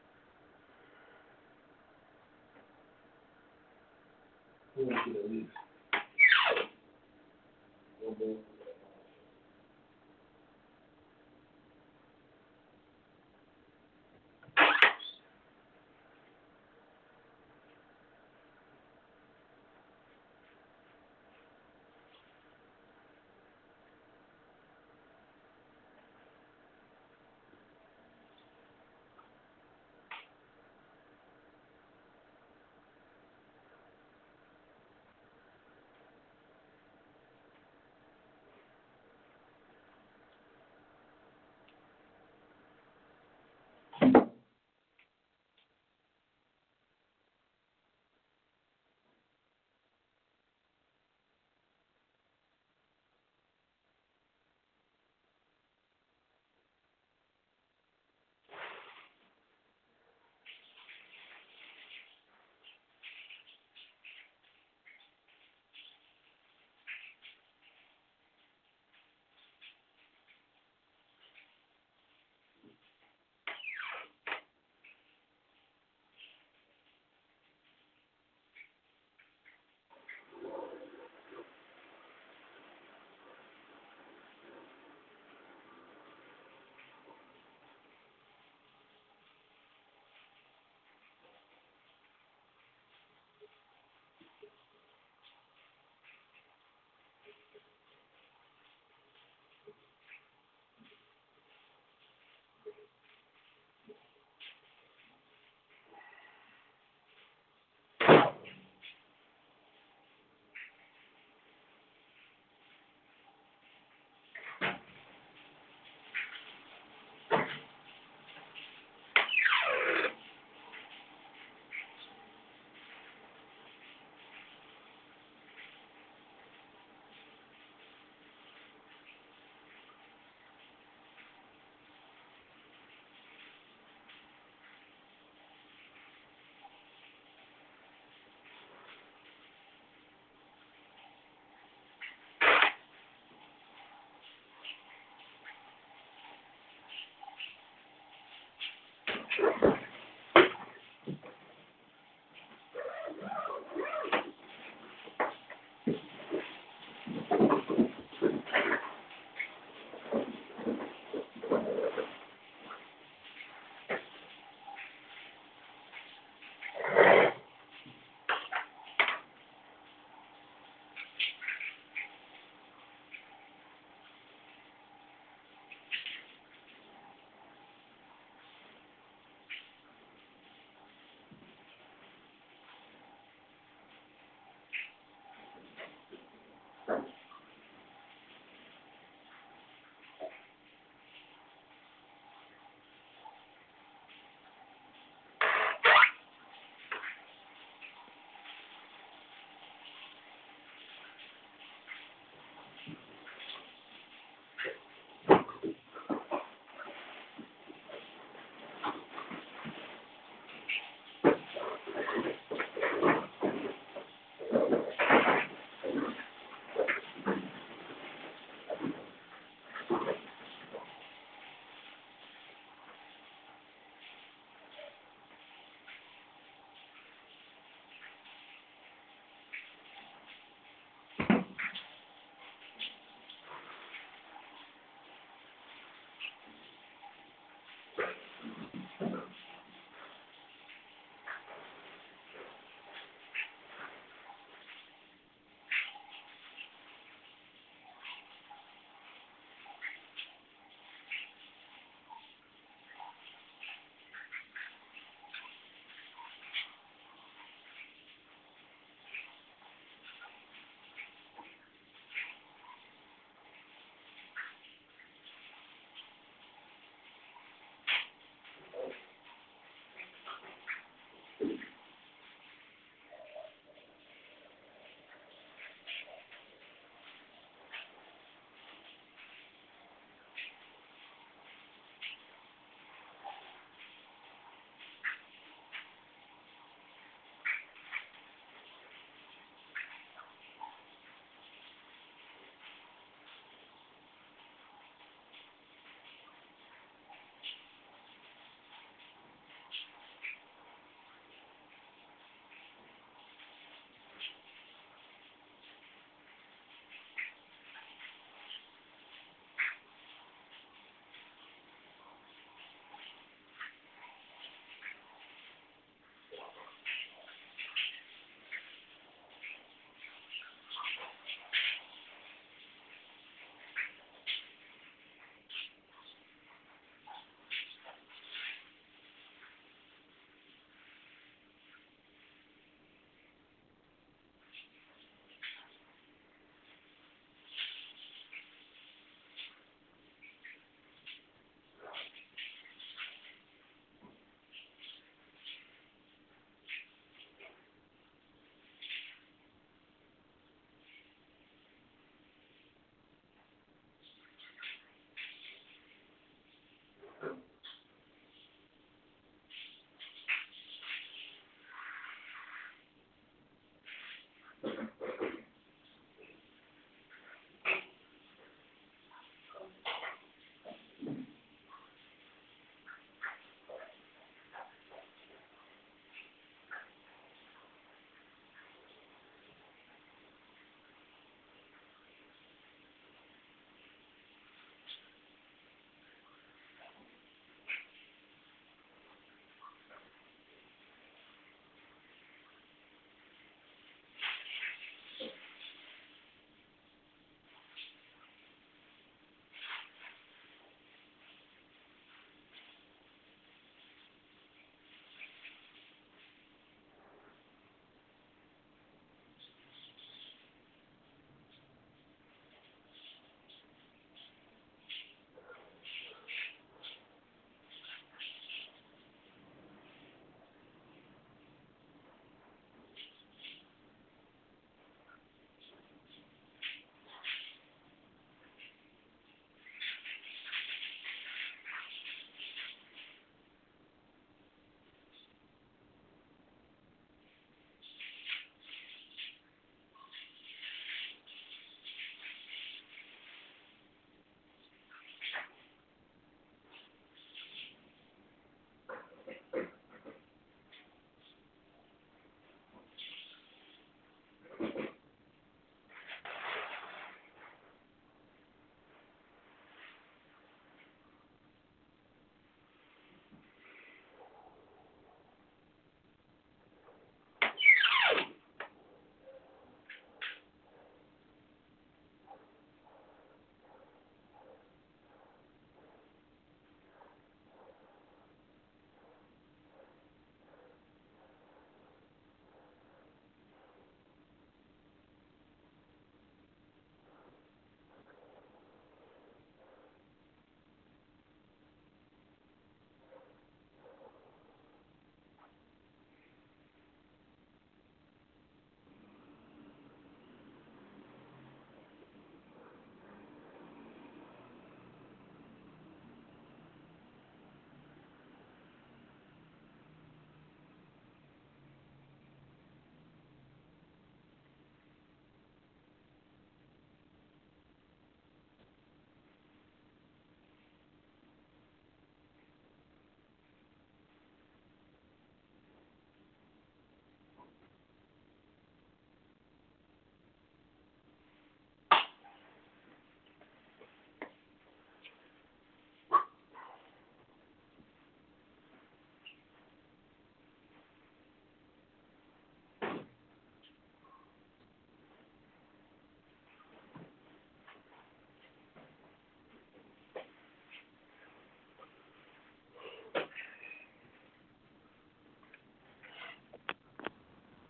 We want you to leave.